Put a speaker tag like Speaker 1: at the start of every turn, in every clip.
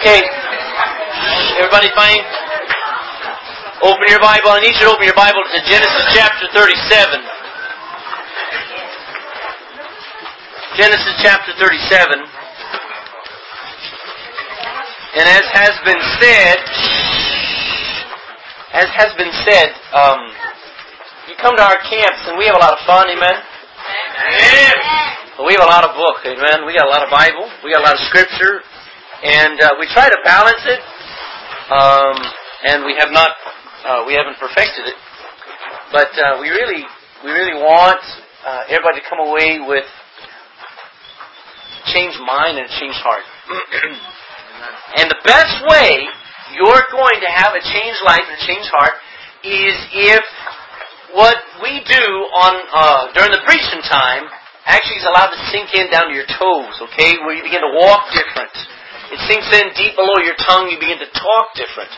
Speaker 1: Okay. Everybody fine? Open your Bible. I need you to open your Bible to Genesis chapter 37. Genesis chapter 37. And as has been said, you come to our camps and we have a lot of fun, amen? We have a lot of book, amen? We got a lot of Bible, we got a lot of Scripture, and we try to balance it, and we haven't perfected it, but we really want everybody to come away with changed mind and changed heart. And the best way you're going to have a changed life and a changed heart is if what we do on during the preaching time actually is allowed to sink in down to your toes, okay? Where you begin to walk different. It sinks in deep below your tongue, you begin to talk different.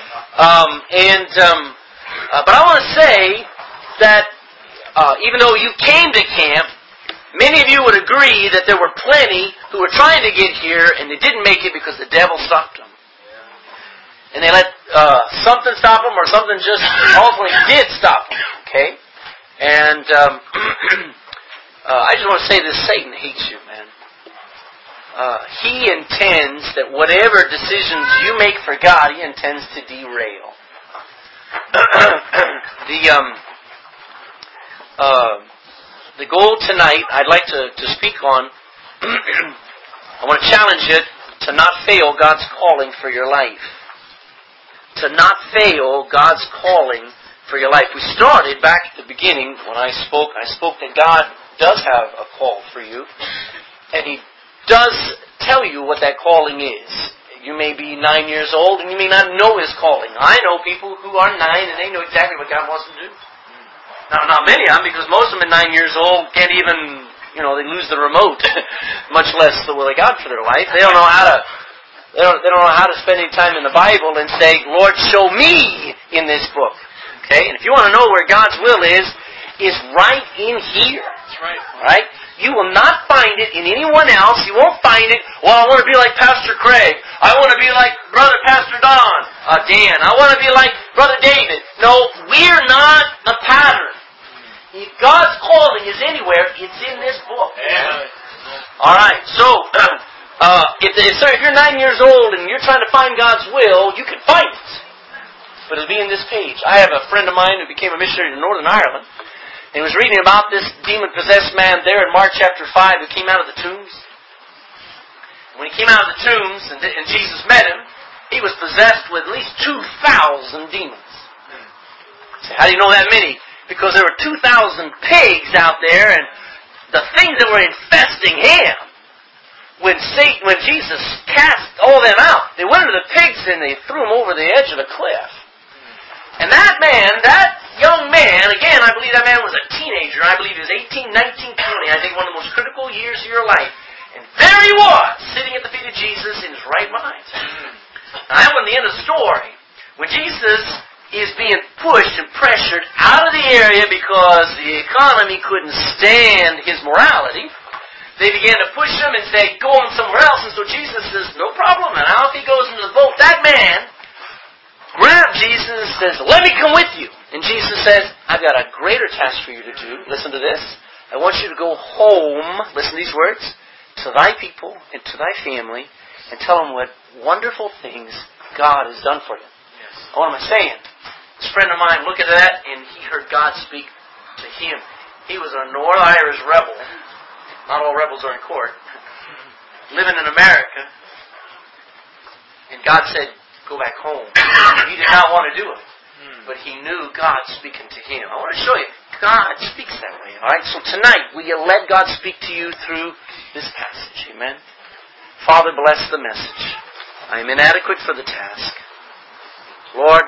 Speaker 1: But I want to say that even though you came to camp, many of you would agree that there were plenty who were trying to get here and they didn't make it because the devil stopped them. And they let something stop them, or something just ultimately did stop them. Okay? And I just want to say this: Satan hates you, man. He intends that whatever decisions you make for God, he intends to derail. The goal tonight, I'd like to speak on. I want to challenge you to not fail God's calling for your life. To not fail God's calling for your life. We started back at the beginning when I spoke that God does have a call for you. And He does tell you what that calling is. You may be 9 years old and you may not know His calling. I know people who are 9 and they know exactly what God wants them to do. Now, not many of them, because most of them at 9 years old can't even, they lose the remote, much less the will of God for their life. They don't know how to spend any time in the Bible and say, Lord, show me in this book. Okay? And if you want to know where God's will is right in here.
Speaker 2: That's right.
Speaker 1: Right? You will not find it in anyone else. You won't find it, well, I want to be like Pastor Craig. I want to be like Brother Pastor Dan. I want to be like Brother David. No, we're not a pattern. If God's calling is anywhere, it's in this book.
Speaker 2: Yeah.
Speaker 1: Alright, so if you're 9 years old and you're trying to find God's will, you can find it. But it'll be in this page. I have a friend of mine who became a missionary to Northern Ireland. And he was reading about this demon-possessed man there in Mark chapter 5 who came out of the tombs. When he came out of the tombs and Jesus met him, he was possessed with at least 2,000 demons. How do you know that many? Because there were 2,000 pigs out there, and the things that were infesting him, when Jesus cast all them out, they went into the pigs and they threw them over the edge of a cliff. And that young man, again, I believe that man was a teenager. I believe he was 18, 19, 20. I think one of the most critical years of your life. And there he was, sitting at the feet of Jesus in his right mind. Now, that wasn't the end of the story. When Jesus is being pushed and pressured out of the area because the economy couldn't stand his morality, they began to push him and say, go on somewhere else. And so Jesus says, no problem. And out he goes into the boat. That man grabbed Jesus and says, let me come with you. And Jesus says, I've got a greater task for you to do. Listen to this. I want you to go home, listen to these words, to thy people and to thy family, and tell them what wonderful things God has done for them.
Speaker 2: Yes.
Speaker 1: What am I saying? This friend of mine looked at that and he heard God speak to him. He was a North Irish rebel. Not all rebels are in court. Living in America. And God said, go back home. He did not want to do it. But he knew God speaking to him. I want to show you. God speaks that way. Alright, so tonight, will you let God speak to you through this passage? Amen? Father, bless the message. I am inadequate for the task. Lord,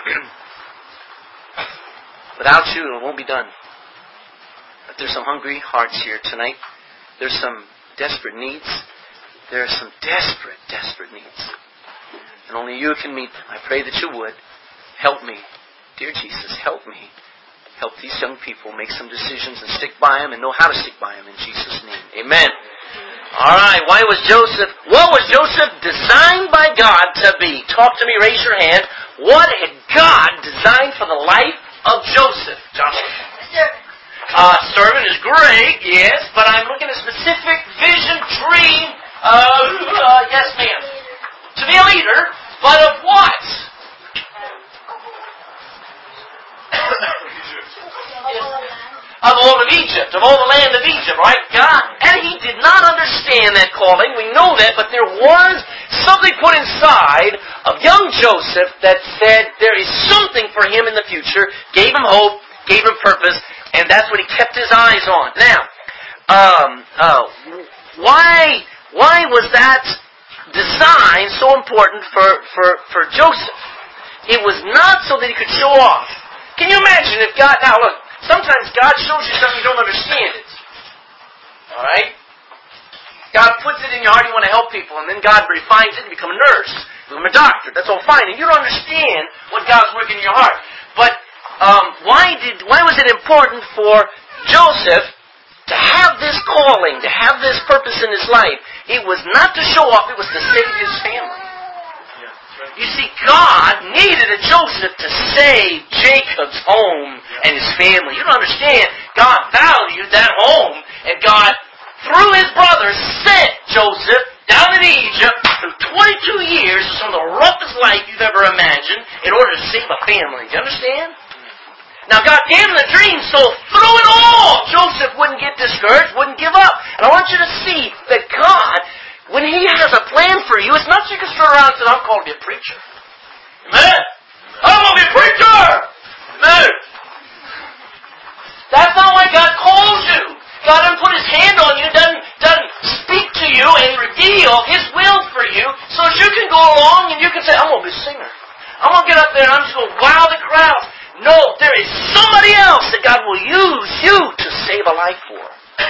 Speaker 1: without you, it won't be done. But there's some hungry hearts here tonight. There's some desperate needs. There are some desperate, desperate needs. And only you can meet them. I pray that you would. Help me. Dear Jesus, help me. Help these young people make some decisions and stick by them and know how to stick by them in Jesus' name. Amen. Alright, what was Joseph designed by God to be? Talk to me, raise your hand. What had God designed for the life of Joseph? Joshua. Servant is great, yes, but I'm looking at specific vision, dream, yes ma'am. To be a leader, but of what? Of all of Egypt, of all the land of Egypt, right? God, and he did not understand that calling. We know that, but there was something put inside of young Joseph that said there is something for him in the future, gave him hope, gave him purpose, and that's what he kept his eyes on. Now, why was that design so important for Joseph? It was not so that he could show off. Can you imagine if God, now look, sometimes God shows you something you don't understand it. Alright? God puts it in your heart, you want to help people, and then God refines it and become a nurse, become a doctor. That's all fine. And you don't understand what God's working in your heart. But why was it important for Joseph to have this calling, to have this purpose in his life? It was not to show off, it was to save his family. You see, God needed a Joseph to save Jacob's home and his family. You don't understand. God valued that home, and God, through his brothers, sent Joseph down in Egypt through 22 years, some of the roughest life you've ever imagined, in order to save a family. Do you understand? Now, God gave him the dream, so through it all, Joseph wouldn't get discouraged, wouldn't give up. And I want you to see that God, when He has a plan for you, it's not so you can turn around and say, I'm called to be a preacher. Amen? I want to be a preacher! Amen? That's not why God calls you. God doesn't put His hand on you, doesn't speak to you and reveal His will for you, so that you can go along and you can say, I'm going to be a singer. I'm going to get up there and I'm just going to wow the crowd. No, there is somebody else that God will use you to save a life for.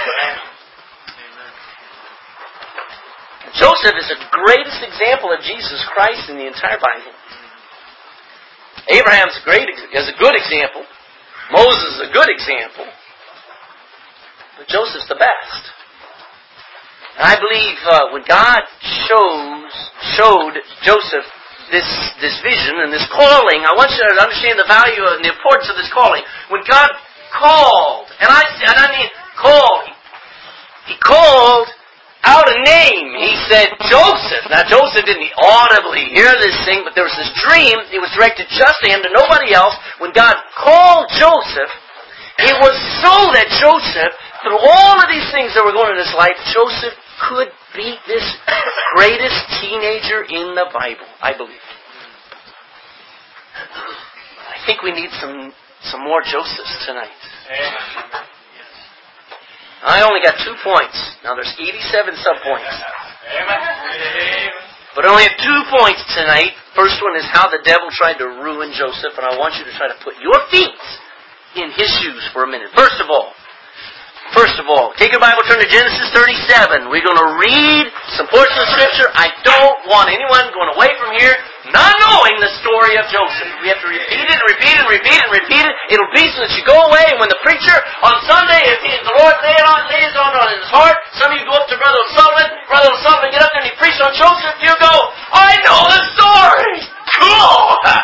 Speaker 1: Joseph is the greatest example of Jesus Christ in the entire Bible. Abraham's is a good example. Moses is a good example. But Joseph's the best. And I believe when God showed Joseph this vision and this calling, I want you to understand the value and the importance of this calling. When God called, and I mean called, He called out a name. He said, Joseph. Now, Joseph didn't audibly hear this thing, but there was this dream. It was directed just to him, to nobody else. When God called Joseph, it was so that Joseph, through all of these things that were going on in his life, Joseph could be this greatest teenager in the Bible, I believe. I think we need some more Josephs tonight. I only got 2 points. Now there's 87 subpoints. But I only have 2 points tonight. First one is how the devil tried to ruin Joseph, and I want you to try to put your feet in his shoes for a minute. First of all, take your Bible, turn to Genesis 37. We're going to read some portions of Scripture. I don't want anyone going away from here not knowing the story of Joseph. We have to repeat it and repeat it and repeat it and repeat it. It'll be so that you go away, and when the preacher on Sunday, if the Lord lays on his heart, some of you go up to Brother O'Sullivan, get up there and he preached on Joseph, you go, I know the story! Cool!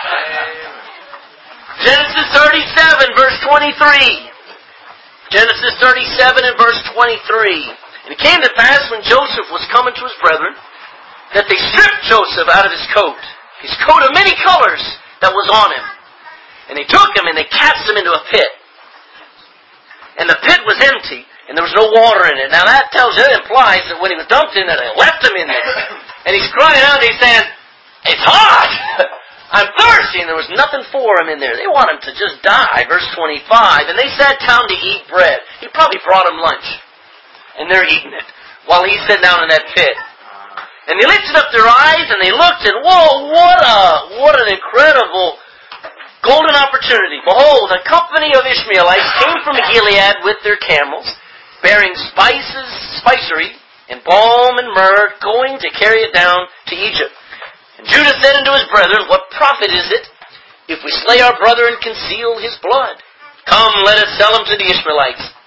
Speaker 1: Genesis 37, verse 23. Genesis 37 and verse 23. And it came to pass when Joseph was coming to his brethren, that they stripped Joseph out of his coat of many colors that was on him. And they took him and they cast him into a pit. And the pit was empty, and there was no water in it. Now that implies that when he was dumped in there, they left him in there. And he's crying out, he's saying, it's hot! I'm thirsty, and there was nothing for him in there. They want him to just die. Verse 25. And they sat down to eat bread. He probably brought them lunch. And they're eating it while he's sitting down in that pit. And they lifted up their eyes and they looked, and whoa, what an incredible golden opportunity. Behold, a company of Ishmaelites came from Gilead with their camels, bearing spicery, and balm and myrrh, going to carry it down to Egypt. And Judah said unto his brethren, what profit is it if we slay our brother and conceal his blood? Come, let us sell him to the Ishmaelites,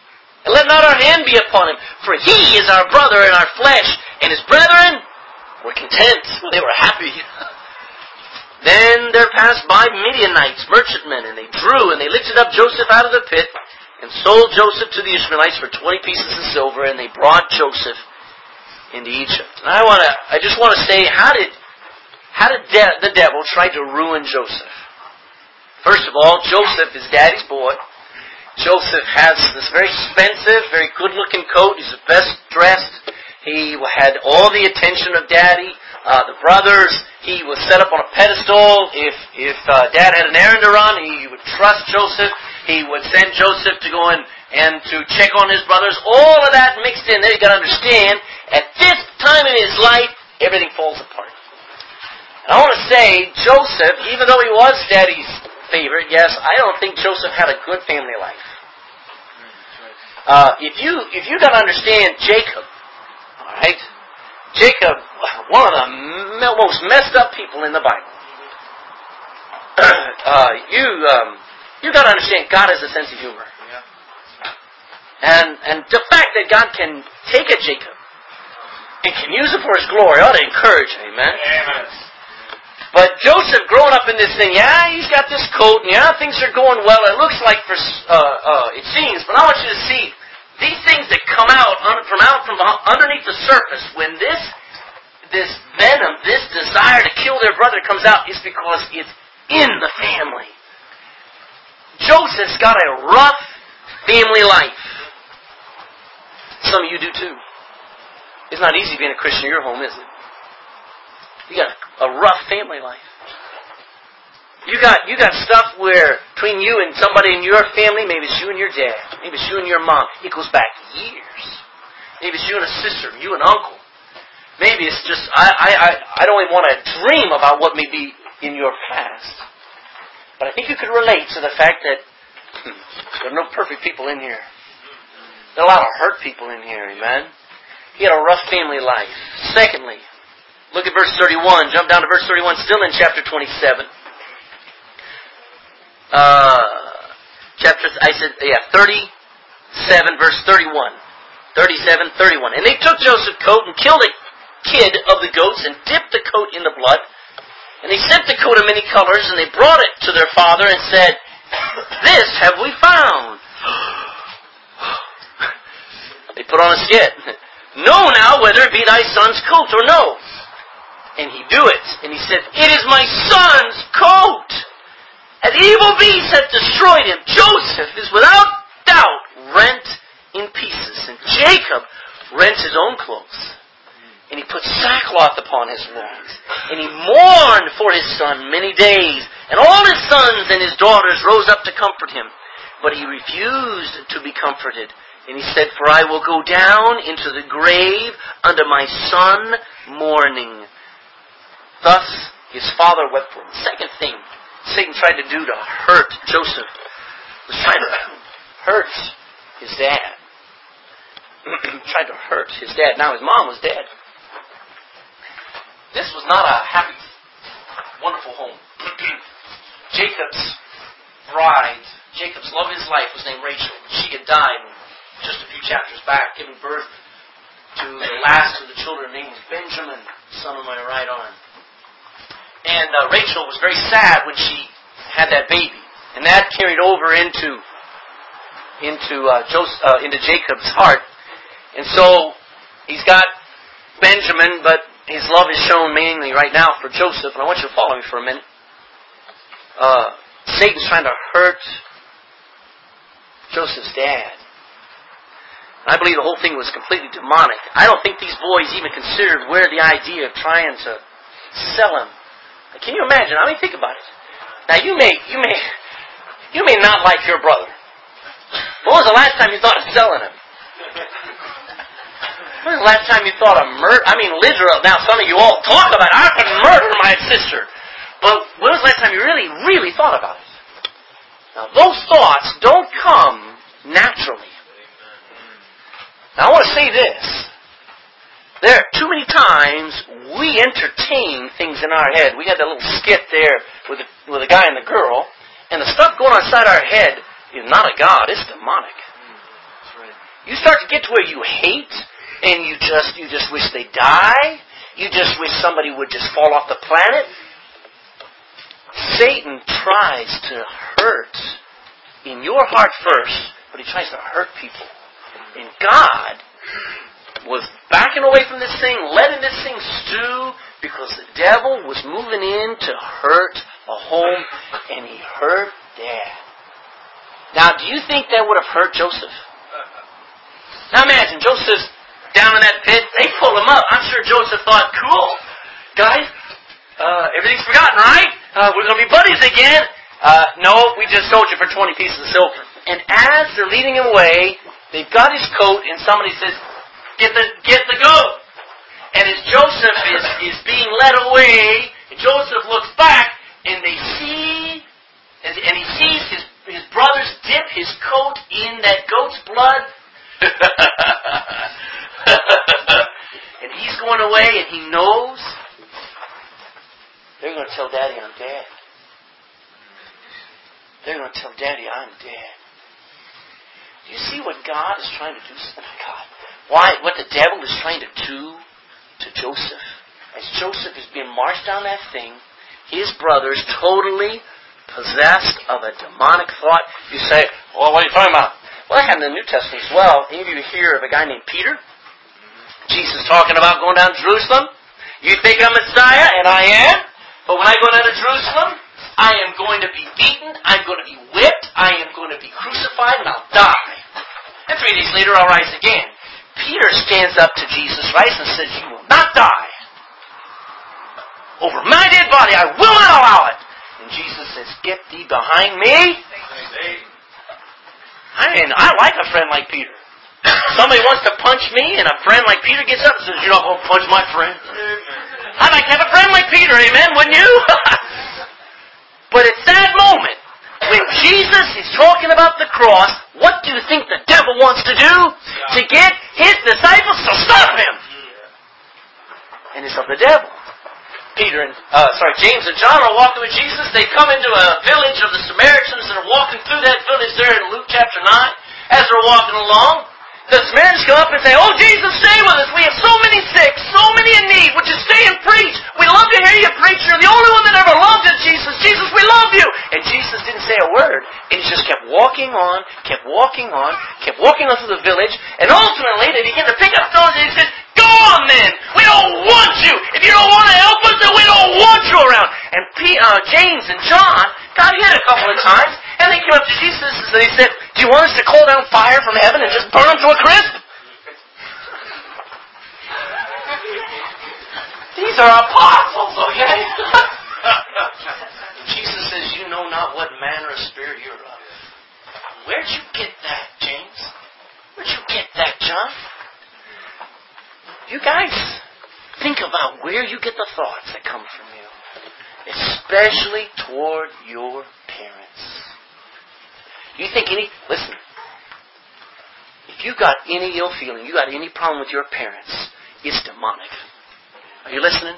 Speaker 1: And let not our hand be upon him, for he is our brother and our flesh. And his brethren were content. They were happy. Then there passed by Midianites, merchantmen, and they drew and they lifted up Joseph out of the pit and sold Joseph to the Ishmaelites for 20 pieces of silver, and they brought Joseph into Egypt. And I just want to say, how did the devil try to ruin Joseph? First of all, Joseph is Daddy's boy. Joseph has this very expensive, very good-looking coat. He's the best dressed. He had all the attention of Daddy. The brothers, he was set up on a pedestal. If Dad had an errand to run, he would trust Joseph. He would send Joseph to go in and to check on his brothers. All of that mixed in there. You got to understand, at this time in his life, everything falls apart. And I want to say, Joseph, even though he was Daddy's favorite, yes, I don't think Joseph had a good family life. If you got to understand Jacob, all right? Jacob, one of the most messed up people in the Bible. You got to understand, God has a sense of humor, and the fact that God can take a Jacob and can use it for His glory ought to encourage him, amen. But Joseph, growing up in this thing, he's got this coat, and things are going well. It looks like it seems, but I want you to see these things that come out from underneath the surface. When this venom, this desire to kill their brother comes out, is because it's in the family. Joseph's got a rough family life. Some of you do too. It's not easy being a Christian in your home, is it? You got a rough family life. You got stuff where between you and somebody in your family, maybe it's you and your dad, maybe it's you and your mom, it goes back years. Maybe it's you and a sister, you and uncle. Maybe it's just I don't even want to dream about what may be in your past. But I think you could relate to the fact that there are no perfect people in here. There are a lot of hurt people in here, amen? He had a rough family life. Secondly, look at verse 31. Jump down to verse 31, still in chapter 27. 37, verse 31. 37, 31. And they took Joseph's coat and killed a kid of the goats and dipped the coat in the blood. And they sent the coat of many colors, and they brought it to their father and said, "This have we found." They put on a skit. "Know now whether it be thy son's coat or no." And he do it. And he said, "It is my son's coat. An evil beast hath destroyed him. Joseph is without doubt rent in pieces. And Jacob rent his own clothes. And he put sackcloth upon his loins. And he mourned for his son many days. And all his sons and his daughters rose up to comfort him. But he refused to be comforted. And he said, "For I will go down into the grave unto my son mourning." Thus his father wept for him. Second thing Satan tried to do to hurt Joseph was trying to hurt his dad. Tried to hurt his dad. Now his mom was dead. This was not a happy, wonderful home. Jacob's bride, Jacob's love of his life, was named Rachel. She had died just a few chapters back, giving birth to the last of the children. Her name was Benjamin, son of my right arm. And Rachel was very sad when she had that baby, and that carried over into Jacob's heart. And so he's got Benjamin, but his love is shown mainly right now for Joseph. And I want you to follow me for a minute. Satan's trying to hurt Joseph's dad. I believe the whole thing was completely demonic. I don't think these boys even considered where the idea of trying to sell him. Can you imagine? I mean, think about it. Now, you may not like your brother. When was the last time you thought of selling him? When was the last time you thought of murder? I mean, literally. Now, some of you all talk about, I could murder my sister. But when was the last time you really, really thought about it? Now, those thoughts don't come naturally. Now, I want to say this. There are too many times we entertain things in our head. We had that little skit there with the guy and the girl, and the stuff going on inside our head is not of God, it's demonic. You start to get to where you hate, and you just wish they die. You just wish somebody would just fall off the planet. Satan tries to hurt in your heart first, but he tries to hurt people. And God was backing away from this thing, letting this thing stew, because the devil was moving in to hurt a home, and he hurt Dad. Now, do you think that would have hurt Joseph? Now imagine, Joseph's down in that pit, they pull him up. I'm sure Joseph thought, cool, guys, everything's forgotten, right? We're going to be buddies again. No, we just sold you for 20 pieces of silver. And as they're leading him away, they've got his coat, and somebody says, get the goat. And as Joseph is being led away, Joseph looks back, and they see, and he sees his brothers dip his coat in that goat's blood. And he's going away, and he knows they're going to tell Daddy I'm dead. They're going to tell Daddy I'm dead. Do you see what God is trying to do? What the devil is trying to do to Joseph? As Joseph is being marched down that thing, his brothers totally possessed of a demonic thought. You say, well, what are you talking about? Well, that happened in the New Testament as well. Any of you hear of a guy named Peter? Jesus talking about going down to Jerusalem. You think I'm Messiah, and I am. But when I go down to Jerusalem, I am going to be beaten, I'm going to be whipped, I am going to be crucified, and I'll die. And 3 days later, I'll rise again. Peter stands up to Jesus Christ and says, you will not die. Over my dead body, I will not allow it. And Jesus says, get thee behind me. I like a friend like Peter. Somebody wants to punch me, and a friend like Peter gets up and says, you're not going to punch my friend. I'd like to have a friend like Peter, amen, wouldn't you? But at that moment, when Jesus is talking about the cross, what do you think the devil wants to do? To get his disciples to stop him. And it's of the devil. James and John are walking with Jesus. They come into a village of the Samaritans that are walking through that village there in Luke chapter 9. As they're walking along, the Samaritans come up and say, oh, Jesus, stay with us. We have so many sick, so many in need. Would you stay and preach? We love to hear you preach. You're the only one that ever loved us, Jesus. Jesus, we love you. And Jesus didn't say a word. And he just kept walking on through the village. And ultimately, they began to pick up stones and he said, go on then. We don't want you. If you don't want to help us, then we don't want you around. And James and John got hit a couple of times. And they came up to Jesus and they said, do you want us to call down fire from heaven and just burn them to a crisp? These are apostles, okay? Jesus says, you know not what manner of spirit you're of. Where'd you get that, James? Where'd you get that, John? You guys, think about where you get the thoughts that come from you. Especially toward your parents. You think listen, if you got any ill feeling, you got any problem with your parents, it's demonic. Are you listening?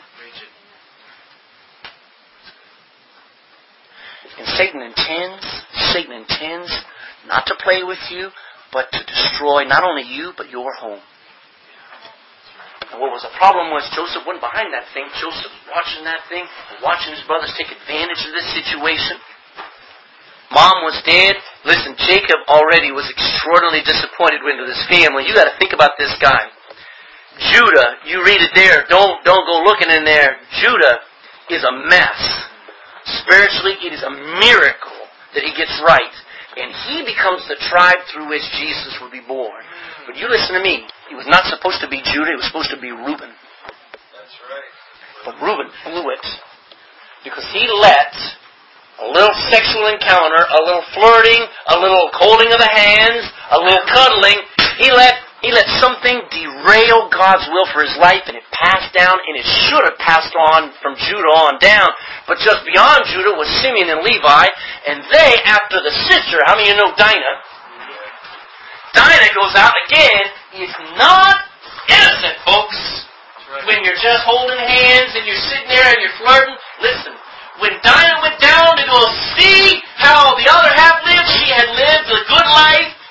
Speaker 1: And Satan intends not to play with you, but to destroy not only you, but your home. And what was the problem was Joseph wasn't behind that thing. Joseph was watching that thing, watching his brothers take advantage of this situation. Mom was dead. Listen, Jacob already was extraordinarily disappointed into this family. You got to think about this guy. Judah, you read it there. Don't go looking in there. Judah is a mess. Spiritually, it is a miracle that he gets right. And he becomes the tribe through which Jesus will be born. But you listen to me. He was not supposed to be Judah. He was supposed to be Reuben.
Speaker 2: That's right.
Speaker 1: But Reuben blew it. Because he let a little sexual encounter, a little flirting, a little holding of the hands, a little cuddling. He let something derail God's will for his life, and it passed down, and it should have passed on from Judah on down. But just beyond Judah was Simeon and Levi, and they, after the sister, how many of you know Dinah? Dinah goes out again. Is not innocent, folks. Right. When you're just holding hands and you're sitting there and you're flirting, listen. When Dinah went down to go see how the other half lived, she had lived a good life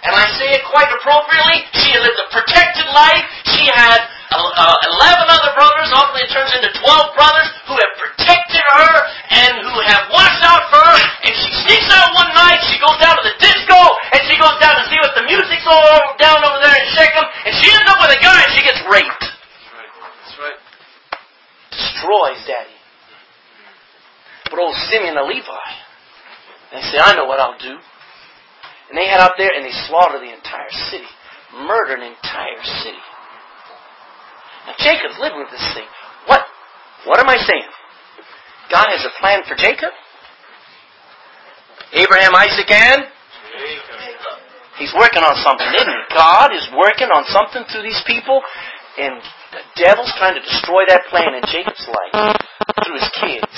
Speaker 1: And I say it quite appropriately. She had lived a protected life. She had 11 other brothers. Ultimately it turns into 12 brothers who have protected her and who have watched out for her. And she sneaks out one night. She goes down to the disco. And she goes down to see what the music's all down over there in Shechem. And she ends up with a guy and she gets raped.
Speaker 2: That's right.
Speaker 1: Destroys Daddy. But old Simeon the Levi, they say, I know what I'll do. And they head out there and they slaughter the entire city. Murder an entire city. Now Jacob's living with this thing. What am I saying? God has a plan for Jacob? Abraham, Isaac, and? Jacob. He's working on something, isn't he? God is working on something through these people. And the devil's trying to destroy that plan in Jacob's life through his kids.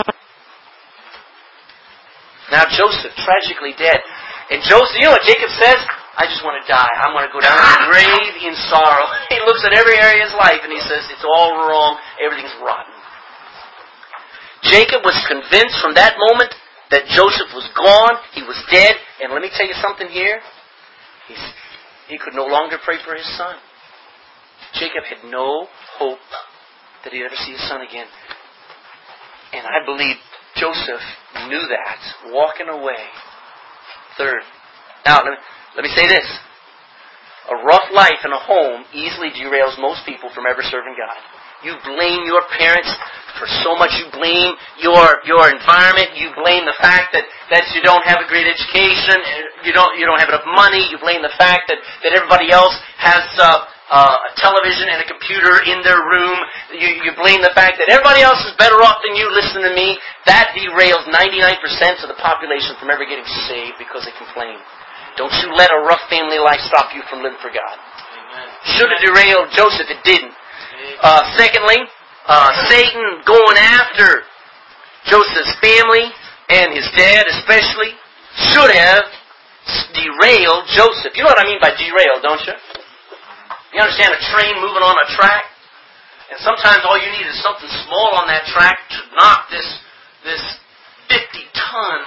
Speaker 1: Now Joseph, tragically dead. And Joseph, you know what Jacob says? I just want to die. I'm going to go down to the grave in sorrow. He looks at every area of his life and he says, it's all wrong. Everything's rotten. Jacob was convinced from that moment that Joseph was gone. He was dead. And let me tell you something here. He could no longer pray for his son. Jacob had no hope that he'd ever see his son again. And I believe Joseph knew that, walking away. Third. Now, let me say this. A rough life in a home easily derails most people from ever serving God. You blame your parents for so much. You blame your environment. You blame the fact that you don't have a great education. You don't have enough money. You blame the fact that everybody else has a television and a computer in their room. You blame the fact that everybody else is better off than you. Listen to me. That derails 99% of the population from ever getting saved because they complain. Don't you let a rough family life stop you from living for God. Amen. Should have derailed Joseph. It didn't. Secondly, Satan going after Joseph's family and his dad especially should have derailed Joseph. You know what I mean by derail, don't you? You understand a train moving on a track? And sometimes all you need is something small on that track to knock this 50-ton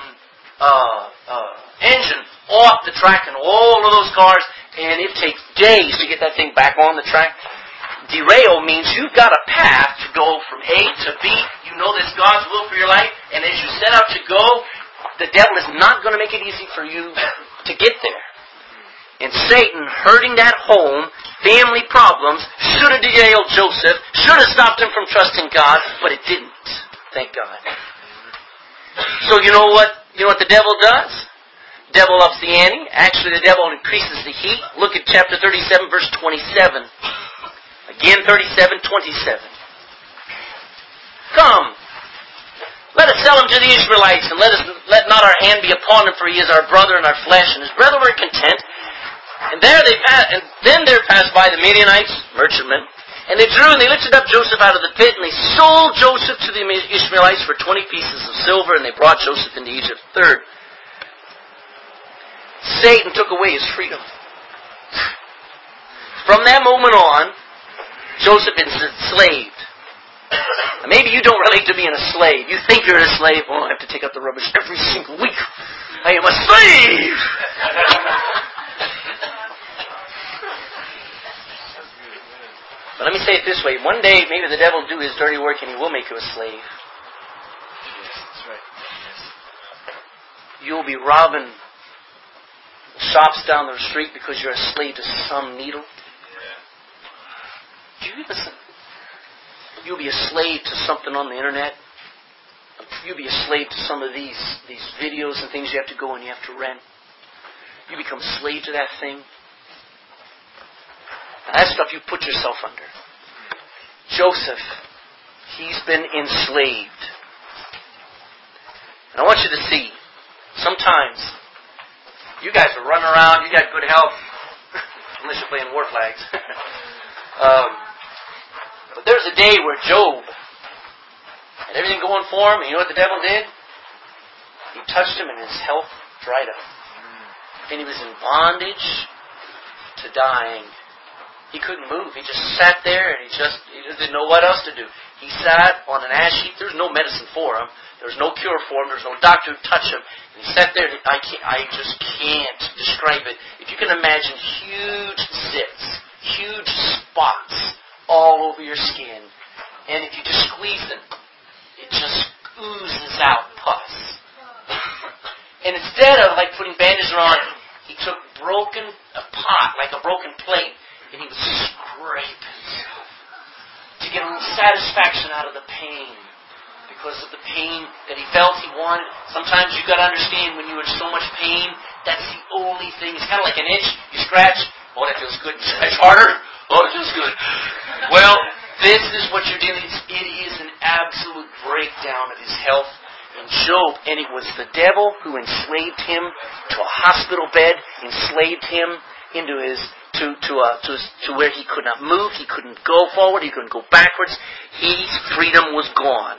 Speaker 1: engine off the track and all of those cars, and it takes days to get that thing back on the track. Derail means you've got a path to go from A to B. You know that's God's will for your life, and as you set out to go, the devil is not going to make it easy for you to get there. And Satan, hurting that home, family problems, should have derailed Joseph, should have stopped him from trusting God, but it didn't. Thank God. So you know what the devil does? Devil ups the ante. Actually, the devil increases the heat. Look at chapter 37, verse 27. Again, 37:27. Come, let us sell him to the Israelites, and let not our hand be upon him, for he is our brother and our flesh. And his brethren were content. And then there passed by the Midianites, merchantmen, and they drew and they lifted up Joseph out of the pit, and they sold Joseph to the Ishmaelites for 20 pieces of silver, and they brought Joseph into Egypt. Third, Satan took away his freedom. From that moment on, Joseph is enslaved. Now, maybe you don't relate to being a slave. You think you're a slave. Oh, I have to take out the rubbish every single week. I am a slave! But let me say it this way. One day, maybe the devil will do his dirty work and he will make you a slave.
Speaker 2: Yes, that's right. Yes.
Speaker 1: You'll be robbing shops down the street because you're a slave to some needle. Do you listen? You'll be a slave to something on the internet. You'll be a slave to some of these videos and things you have to go and you have to rent. You become a slave to that thing. Now, that stuff you put yourself under. Joseph, he's been enslaved. And I want you to see, sometimes you guys are running around, you got good health, unless you're playing war flags. But there's a day where Job had everything going for him, and you know what the devil did? He touched him and his health dried up. And he was in bondage to dying. He couldn't move. He just sat there and he didn't know what else to do. He sat on an ash heap. There was no medicine for him. There was no cure for him. There was no doctor who touched him. And he sat there, and I just can't describe it. If you can imagine huge zits, huge spots all over your skin, and if you just squeeze them, it just oozes out pus. And instead of putting bandages on, he took a pot, like a broken plate, and he would scrape himself to get a little satisfaction out of the pain. Because of the pain that he felt he wanted. Sometimes you've got to understand when you're in so much pain, that's the only thing. It's kind of like an itch. You scratch. Oh, that feels good. You scratch harder. Oh, it feels good. Well, this is what you're dealing with. It is an absolute breakdown of his health in Job. And it was the devil who enslaved him to a hospital bed, enslaved him into his to where he could not move, he couldn't go forward, he couldn't go backwards. His freedom was gone.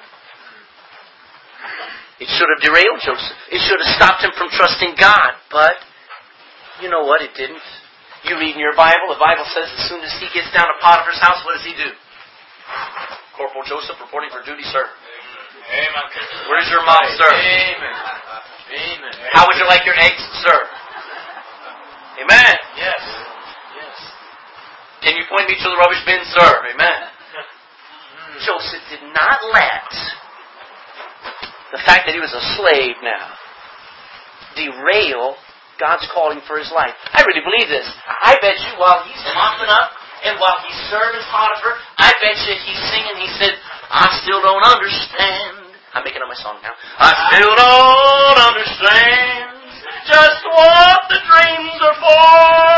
Speaker 1: It should have derailed Joseph. It should have stopped him from trusting God. But, you know what? It didn't. You read in your Bible, the Bible says as soon as he gets down to Potiphar's house, what does he do? Corporal Joseph reporting for duty, sir.
Speaker 2: Amen.
Speaker 1: Where's your mom, sir?
Speaker 2: Amen. Amen.
Speaker 1: How would you like your eggs, sir? Amen.
Speaker 2: Yes. Yes.
Speaker 1: Can you point me to the rubbish bin, sir? Amen. Joseph did not let the fact that he was a slave now derail God's calling for his life. I really believe this. I bet you while he's mopping up and while he's serving Potiphar, I bet you he's singing, he said, I still don't understand. I'm making up my song now. I still don't understand just what the dreams are for.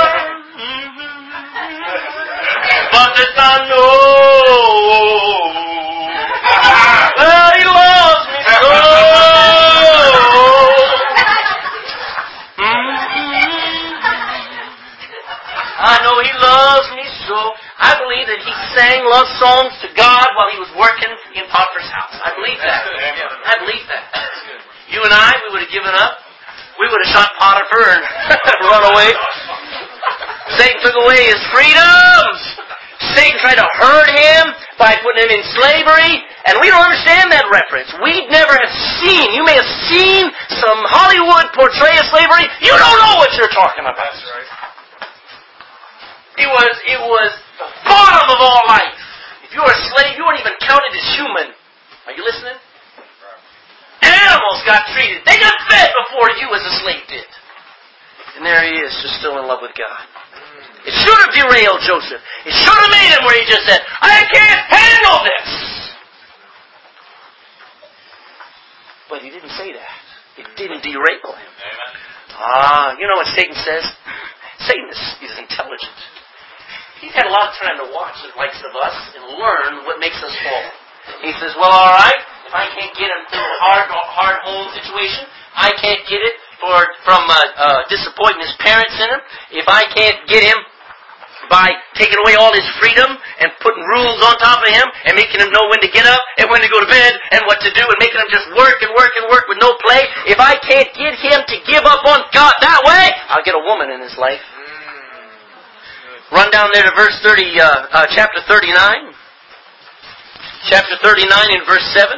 Speaker 1: But this I know that he loves me so. I know he loves me so. I believe that he sang love songs to God while he was working in Potiphar's house. I believe that. I believe that. You and I, we would have given up. We would have shot Potiphar and run away. Satan took away his freedoms. Satan tried to hurt him by putting him in slavery. And we don't understand that reference. We never have seen, you may have seen some Hollywood portray of slavery. You don't know what you're talking about.
Speaker 2: That's right.
Speaker 1: It was the bottom of all life. If you were a slave, you weren't even counted as human. Are you listening? Animals got treated. They got fed before you as a slave did. And there he is, just still in love with God. It should have derailed Joseph. It should have made him where he just said, I can't handle this. But he didn't say that. It didn't derail him. You know what Satan says? Satan is intelligent. He's had a lot of time to watch the likes of us and learn what makes us fall. He says, well, all right, if I can't get him through a hard home situation, I can't get it from disappointing his parents in him, if I can't get him by taking away all his freedom and putting rules on top of him and making him know when to get up and when to go to bed and what to do and making him just work and work and work with no play, if I can't get him to give up on God that way, I'll get a woman in his life. Run down there to verse 30, chapter 39. Chapter 39 in verse 7.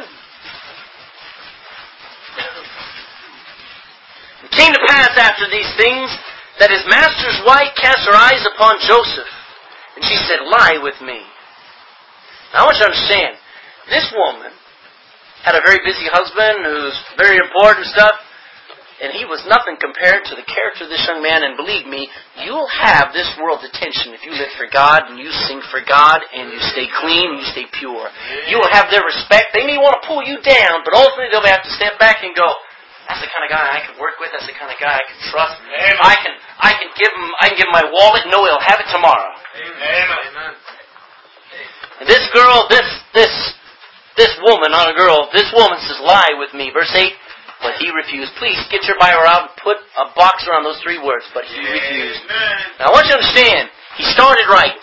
Speaker 1: It came to pass after these things that his master's wife cast her eyes upon Joseph, and she said, lie with me. Now I want you to understand, this woman had a very busy husband who's very important stuff, and he was nothing compared to the character of this young man. And believe me, you'll have this world's attention if you live for God and you sing for God and you stay clean and you stay pure. You will have their respect. They may want to pull you down, but ultimately they'll have to step back and go, that's the kind of guy I can work with. That's the kind of guy I can trust. Amen. I can give him my wallet and know he'll have it tomorrow.
Speaker 2: Amen.
Speaker 1: And this girl, this woman, not a girl, this woman says, lie with me. Verse 8. But he refused. Please get your Bible out and put a box around those three words. But he refused. Now I want you to understand, he started right.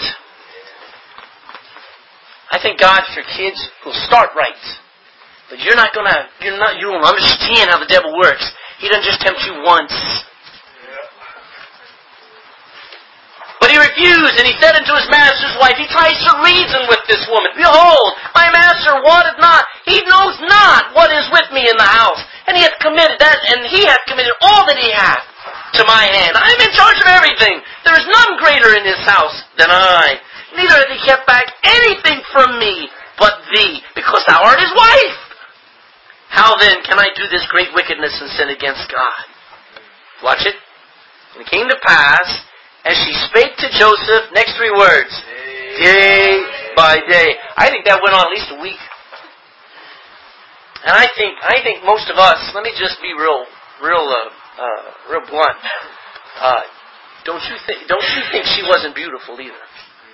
Speaker 1: I thank God for kids who start right. But you won't understand how the devil works. He doesn't just tempt you once. But But he refused, and he said unto his master's wife, he tries to reason with this woman. Behold, my master wotteth not. He knows not what is with me in the house. And he hath committed that, and he hath committed all that he hath to my hand. I am in charge of everything. There is none greater in his house than I. Neither hath he kept back anything from me but thee, because thou art his wife. How then can I do this great wickedness and sin against God? Watch it. And it came to pass, as she spake to Joseph, next 3 words, day by day. I think that went on at least a week. And I think most of us, let me just be real blunt. Don't you think she wasn't beautiful either?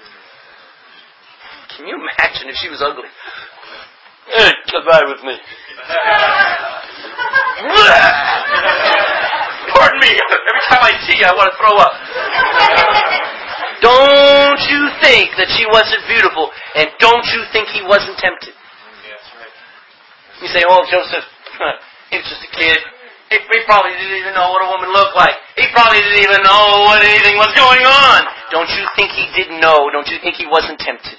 Speaker 1: Can you imagine if she was ugly? Hey, come by with me. Pardon me. Every time I see you, I want to throw up. Don't you think that she wasn't beautiful? And don't you think he wasn't tempted?
Speaker 2: That's right.
Speaker 1: You say, oh, Joseph, he was just a kid. He probably didn't even know what a woman looked like. He probably didn't even know what anything was going on. Don't you think he didn't know? Don't you think he wasn't tempted?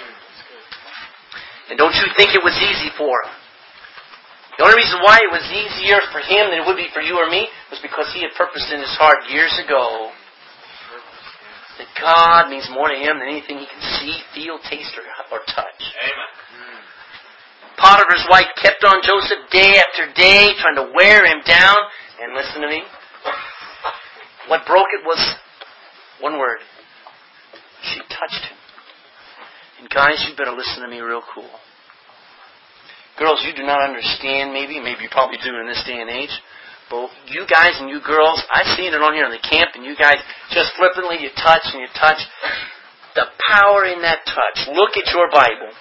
Speaker 1: And don't you think it was easy for him? The only reason why it was easier for him than it would be for you or me was because he had purposed in his heart years ago that God means more to him than anything he can see, feel, taste, or touch.
Speaker 2: Amen.
Speaker 1: Potiphar's wife kept on Joseph day after day, trying to wear him down. And listen to me. What broke it was one word. She touched him. And guys, you better listen to me real cool. Girls, you do not understand, maybe you probably do in this day and age, but you guys and you girls, I've seen it on here in the camp, and you guys just flippantly, you touch and you touch. The power in that touch. Look at your Bible.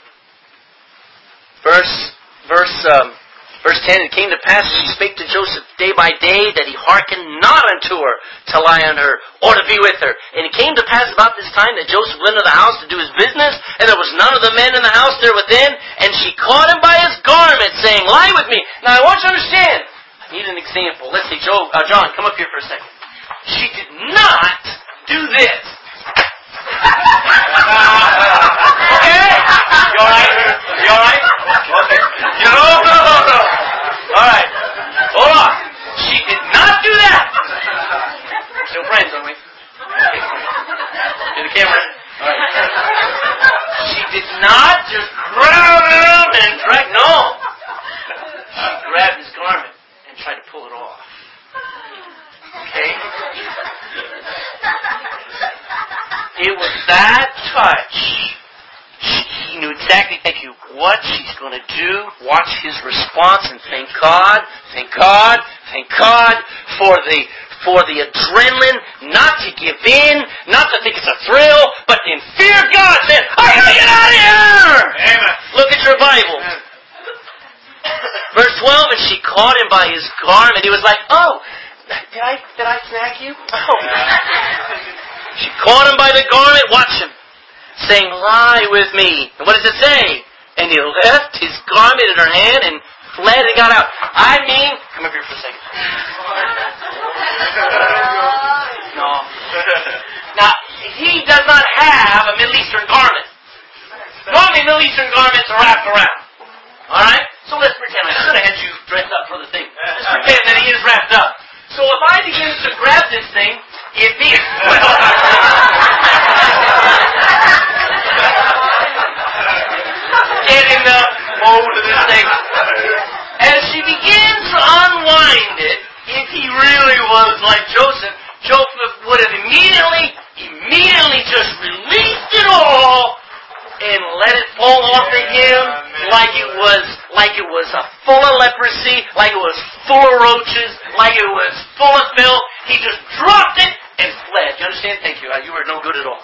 Speaker 1: Verse 10, it came to pass as she spake to Joseph day by day that he hearkened not unto her to lie on her or to be with her. And it came to pass about this time that Joseph went into the house to do his business, and there was none of the men in the house there within, and she caught him by his garment, saying, lie with me. Now I want you to understand, I need an example. Let's see, John, come up here for a second. She did not do this. Okay? You alright? You alright? Okay. No. Alright. Hold on. She did not do that. Still friends, aren't we? To the camera. Alright. She did not just grab him and drag. No. She grabbed his garment and tried to pull it off. Okay? It was that touch. He knew exactly, what she's going to do. Watch his response and thank God for the adrenaline, not to give in, not to think it's a thrill, but in fear of God, saying, I gotta get out of here!
Speaker 2: Amen.
Speaker 1: Look at your Bible. Verse 12, and she caught him by his garment. He was like, oh, did I snag you? Oh. She caught him by the garment, watch him, saying, lie with me. And what does it say? And he left his garment in her hand and fled and got out. I mean, come up here for a second. No. Now, he does not have a Middle Eastern garment. Normally, Middle Eastern garments are wrapped around. Alright? So let's pretend. I should have had you dressed up for the thing. Let's pretend that he is wrapped up. So if I begin to grab this thing, it means... Get in the mode of this thing. As she begins to unwind it, if he really was like Joseph would have immediately just released it all and let it fall off of him like it was full of leprosy, like it was full of roaches, like it was full of filth. He just dropped it and fled. You understand? Thank you. You were no good at all.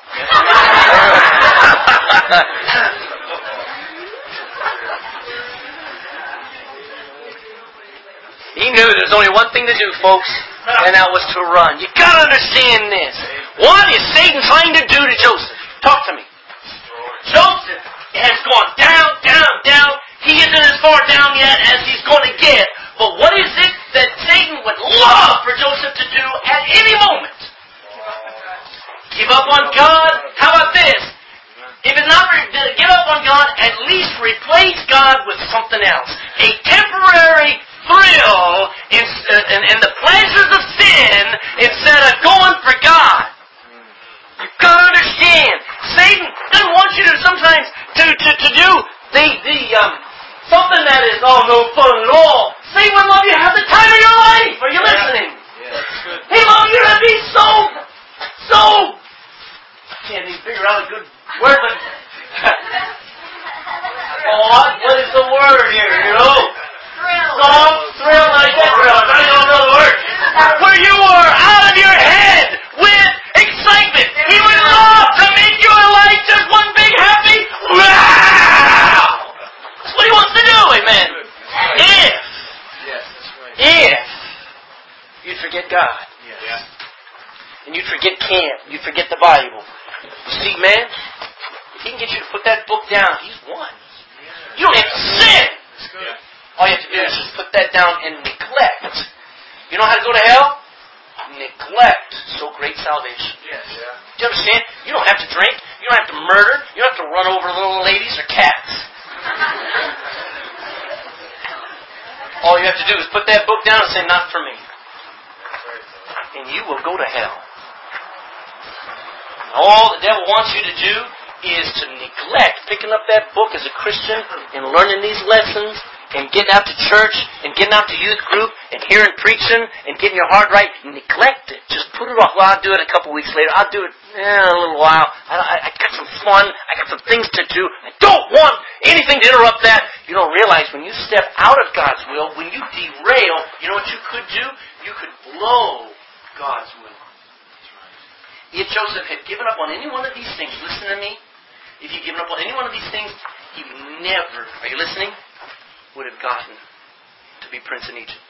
Speaker 1: He knew there's only one thing to do, folks, and that was to run. You gotta understand this. What is Satan trying to do to Joseph? Talk to me. Joseph has gone down. He isn't as far down yet as he's going to get. But what is it that Satan would love for Joseph to do at any moment? Give up on God. How about this? If it's not give up on God, at least replace God with something else. A temporary thrill in the pleasures of sin instead of going for God. You've got to understand, Satan doesn't want you to sometimes to do something that is no fun at all. Satan would love you to have the time of your life. Are you listening? Yeah. He loves you to be so. I can't even figure out a good word, but what is the word here? You know, thrill, like that. I don't know the word. Where you are out of your head with excitement. He would love to make your life just one big happy. Wow! That's what he wants to do, amen. If you'd forget God, and you'd forget camp, you'd forget the Bible. You see, man, if he can get you to put that book down, he's won. You don't have to sin. All you have to do is just put that down and neglect. You know how to go to hell? Neglect so great salvation. Do you understand? You don't have to drink. You don't have to murder. You don't have to run over little ladies or cats. All you have to do is put that book down and say, not for me. And you will go to hell. All the devil wants you to do is to neglect picking up that book as a Christian and learning these lessons and getting out to church and getting out to youth group and hearing preaching and getting your heart right. Neglect it. Just put it off. Well, I'll do it a couple weeks later. I'll do it in a little while. I got some fun. I got some things to do. I don't want anything to interrupt that. You don't realize when you step out of God's will, when you derail, you know what you could do? You could blow God's will. If Joseph had given up on any one of these things, listen to me, if he'd given up on any one of these things, he never, are you listening, would have gotten to be prince in Egypt.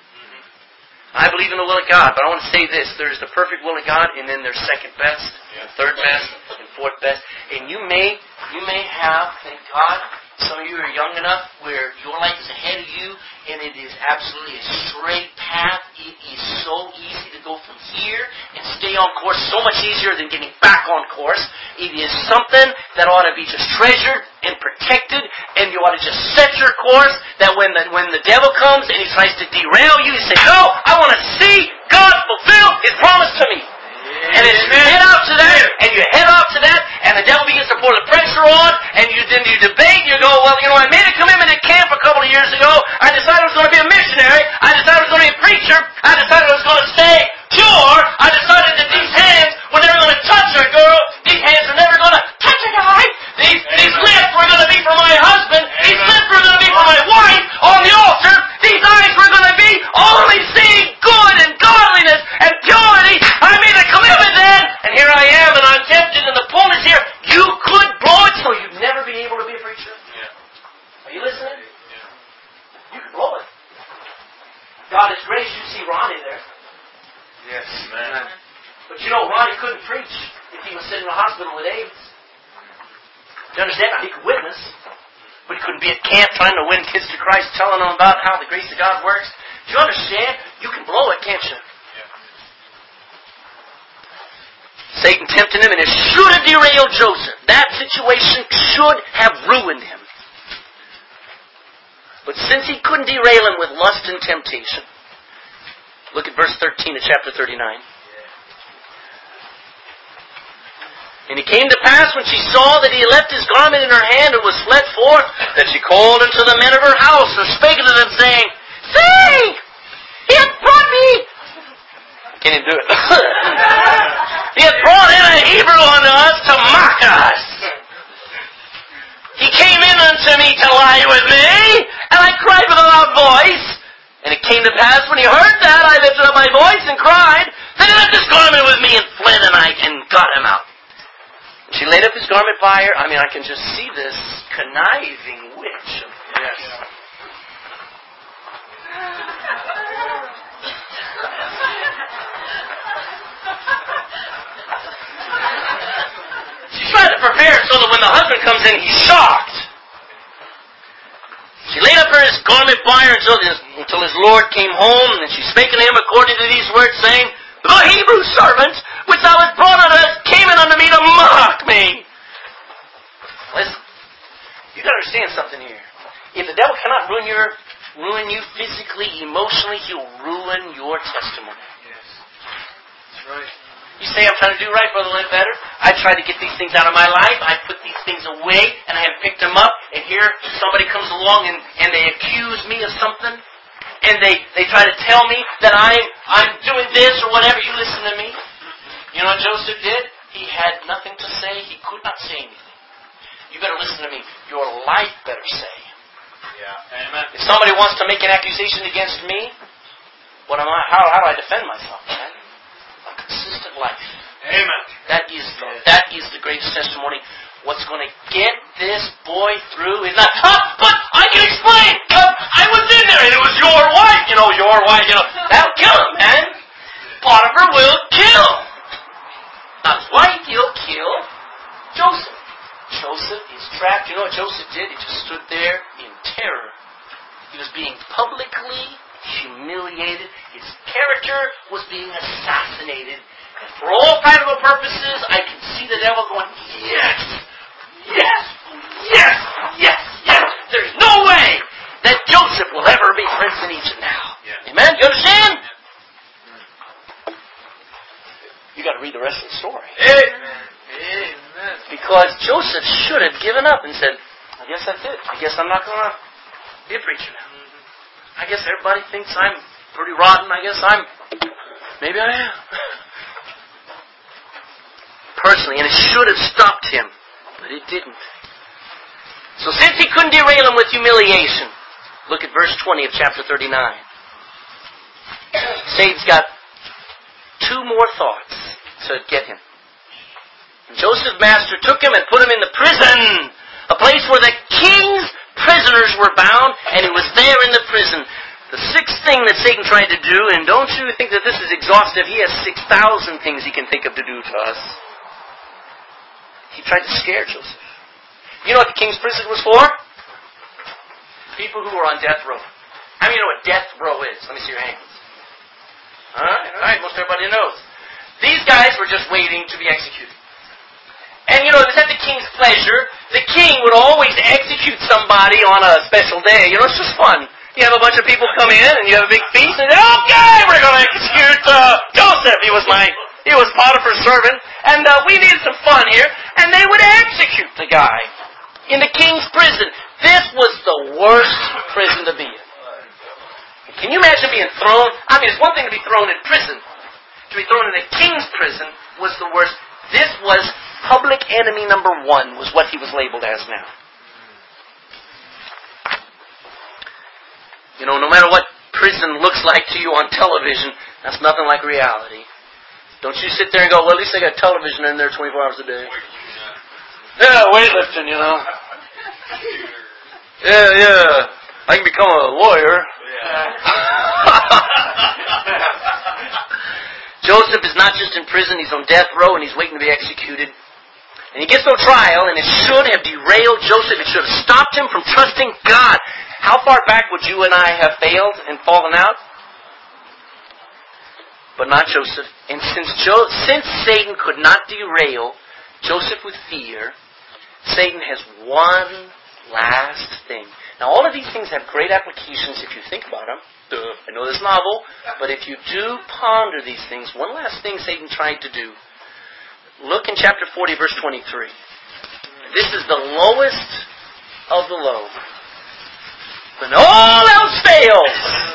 Speaker 1: I believe in the will of God, but I want to say this, there's the perfect will of God, and then there's second best, and third best, and fourth best. And you may have, thank God, some of you are young enough where your life is ahead of you, and it is absolutely a straight path. It is so easy to go from here and stay on course, so much easier than getting back on course. It is something that ought to be just treasured and protected, and you ought to just set your course that when the devil comes and he tries to derail you, you say, no, I want to see God fulfill His promise to me. And as you head out to that, and you head off to that, and the devil begins to pour the pressure on, and then you debate, and you go, well, you know, I made a commitment at camp a couple of years ago. I decided I was going to be a missionary. I decided I was going to be a preacher. I decided I was going to stay pure. I decided that these hands were never going to touch a girl. These hands were never going to touch a guy. These lips were going to be for my husband. These lips were going to be for my wife on the altar. These eyes were going to be only seeing good and godliness and purity. I made a commitment then, and here I am, and I'm tempted, and the pull is here. You could blow it so you'd never be able to be a preacher. Are you listening? You could blow it. God is gracious. You see Ronnie there.
Speaker 2: Yes, man.
Speaker 1: But you know, Ronnie couldn't preach if he was sitting in the hospital with AIDS. Do you understand? He could witness, but he couldn't be at camp trying to win kids to Christ, telling them about how the grace of God works. Do you understand? You can blow it, can't you? Satan tempted him, and it should have derailed Joseph. That situation should have ruined him. But since he couldn't derail him with lust and temptation, look at verse 13 of chapter 39. And it came to pass when she saw that he had left his garment in her hand and was fled forth, that she called unto the men of her house and spake unto them, saying, See! He hath brought me! Can't even do it. He hath brought in a Hebrew unto us to mock us. He came in unto me to lie with me, and I cried with a loud voice. And it came to pass when he heard that, I lifted up my voice and cried, Then he left his garment with me and fled, and got him out. She laid up his garment by her. I mean, I can just see this conniving witch. Yes. She's trying to prepare so that when the husband comes in, he's shocked. She laid up his garment by her until his Lord came home, and she spake unto him according to these words, saying, The Hebrew servant which thou hast brought unto us, came in unto me to mock me. Listen, you got to understand something here. If the devil cannot ruin you physically, emotionally, he'll ruin your testimony.
Speaker 2: Yes. That's right.
Speaker 1: You say, I'm trying to do right, Brother Ledbetter. I try to get these things out of my life. I put these things away, and I have picked them up. And here, somebody comes along and they accuse me of something. And they try to tell me that I'm doing this or whatever. You listen to me. You know what Joseph did? He had nothing to say. He could not say anything. You better listen to me. Your life better say.
Speaker 2: Yeah. Amen.
Speaker 1: If somebody wants to make an accusation against me, what am I? How do I defend myself, man? A consistent life.
Speaker 2: Amen.
Speaker 1: That is the greatest testimony. What's going to get this boy through is not, but I can explain. I was in there and it was your wife. Your wife. That'll kill him, man. Potiphar will kill. Not his wife, he'll kill Joseph. Joseph is trapped. You know what Joseph did? He just stood there in terror. He was being publicly humiliated. His character was being assassinated. And for all practical purposes, I can see the devil going, yes, yes, yes, yes, yes. There's no way that Joseph will ever be Prince in Egypt now. Yeah. Amen? You understand? You got to read the rest of the story.
Speaker 2: Amen. Amen.
Speaker 1: Because Joseph should have given up and said, I guess that's it. I guess I'm not going to be a preacher now. I guess everybody thinks I'm pretty rotten. I guess maybe I am. Personally, and it should have stopped him, but it didn't. So since he couldn't derail him with humiliation, look at verse 20 of chapter 39. Satan's got two more thoughts to get him. And Joseph's master took him and put him in the prison, a place where the king's prisoners were bound, and he was there in the prison. The sixth thing that Satan tried to do, and don't you think that this is exhaustive, he has 6,000 things he can think of to do to us. He tried to scare Joseph. You know what the king's prison was for? People who were on death row. How many know what death row is? Let me see your hands. Alright, most everybody knows. These guys were just waiting to be executed. And it was at the king's pleasure. The king would always execute somebody on a special day. It's just fun. You have a bunch of people come in and you have a big feast and okay, we're going to execute Joseph. He was Potiphar's servant. And we needed some fun here. And they would execute the guy in the king's prison. This was the worst prison to be in. Can you imagine being thrown? I mean, it's one thing to be thrown in prison. To be thrown in a king's prison was the worst. This was public enemy number one, was what he was labeled as now. No matter what prison looks like to you on television, that's nothing like reality. Don't you sit there and go, well, at least they got television in there 24 hours a day. Yeah, weightlifting, Yeah. I can become a lawyer. Joseph is not just in prison, he's on death row and he's waiting to be executed. And he gets no trial, and it should have derailed Joseph. It should have stopped him from trusting God. How far back would you and I have failed and fallen out? But not Joseph. And since Satan could not derail Joseph with fear, Satan has one last thing. Now, all of these things have great applications if you think about them. I know this novel, but if you do ponder these things, one last thing Satan tried to do. Look in chapter 40, verse 23. This is the lowest of the low. When all else fails,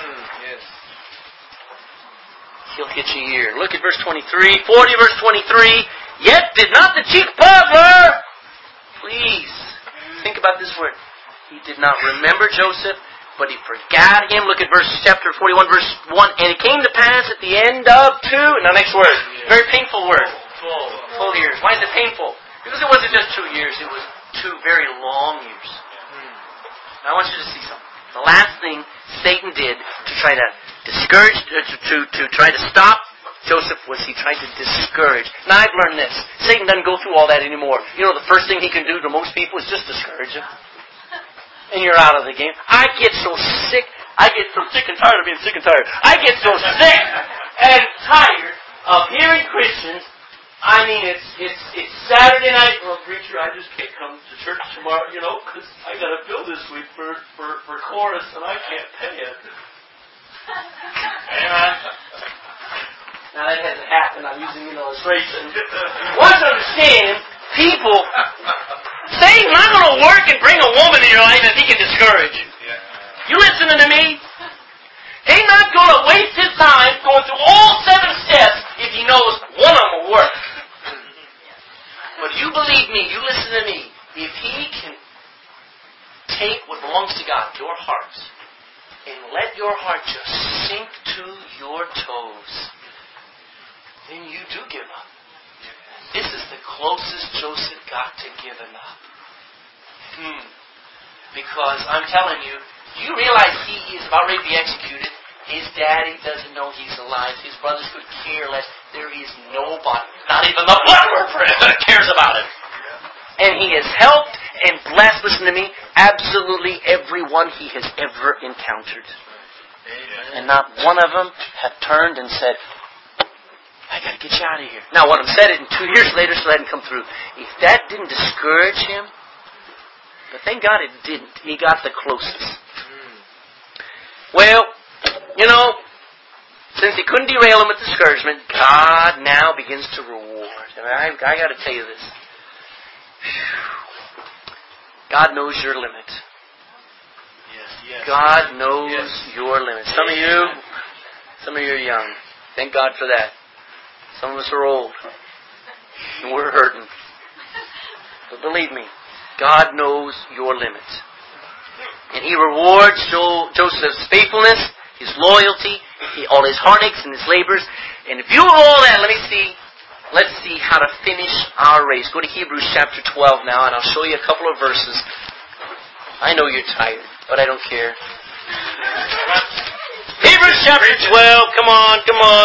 Speaker 1: he'll get you here. Look at verse 23. 40, verse 23. Yet did not the chief butler, please, think about this word. He did not remember Joseph, but he forgot him. Look at chapter 41, verse 1. And it came to pass at the end of 2. Now, next word. Very painful word. Full years. Why is it painful? Because it wasn't just 2 years. It was 2 very long years. Now, I want you to see something. The last thing Satan did to try to discourage, to try to stop Joseph was he tried to discourage. Now, I've learned this. Satan doesn't go through all that anymore. The first thing he can do to most people is just discourage them. And you're out of the game. I get so sick and tired of being sick and tired. I get so sick and tired of hearing Christians I mean, it's Saturday night. Well, preacher, I just can't come to church tomorrow, because I got a bill this week for chorus and I can't pay it.
Speaker 2: Amen.
Speaker 1: Now that hasn't happened. I'm using an illustration. Once you understand, people, Satan's not going to work and bring a woman in your life if he can discourage you. You listening to me? He's not going to waste his time going through all 7 steps if he knows one of them will work. But you believe me, you listen to me. If he can take what belongs to God, your heart, and let your heart just sink to your toes, then you do give up. This is the closest Joseph got to giving up. Because I'm telling you, do you realize he is about ready to be executed? His daddy doesn't know he's alive. His brothers could care less. There is nobody, not even the blood worker, that cares about him. And he has helped and blessed, listen to me, absolutely everyone he has ever encountered. And not one of them have turned and said, I got to get you out of here. Now, one of them said it, and 2 years later, so that didn't come through. If that didn't discourage him, but thank God it didn't. He got the closest. Well, since he couldn't derail him with discouragement, God now begins to reward. And I got to tell you this. God knows your limit.
Speaker 2: Yes.
Speaker 1: God knows your limit. Some of you are young. Thank God for that. Some of us are old. And we're hurting. But believe me, God knows your limit. And He rewards Joseph's faithfulness, his loyalty, all his heartaches and his labors. And if you do all that, let's see how to finish our race. Go to Hebrews chapter 12 now, and I'll show you a couple of verses. I know you're tired, but I don't care. Hebrews chapter 12, come on.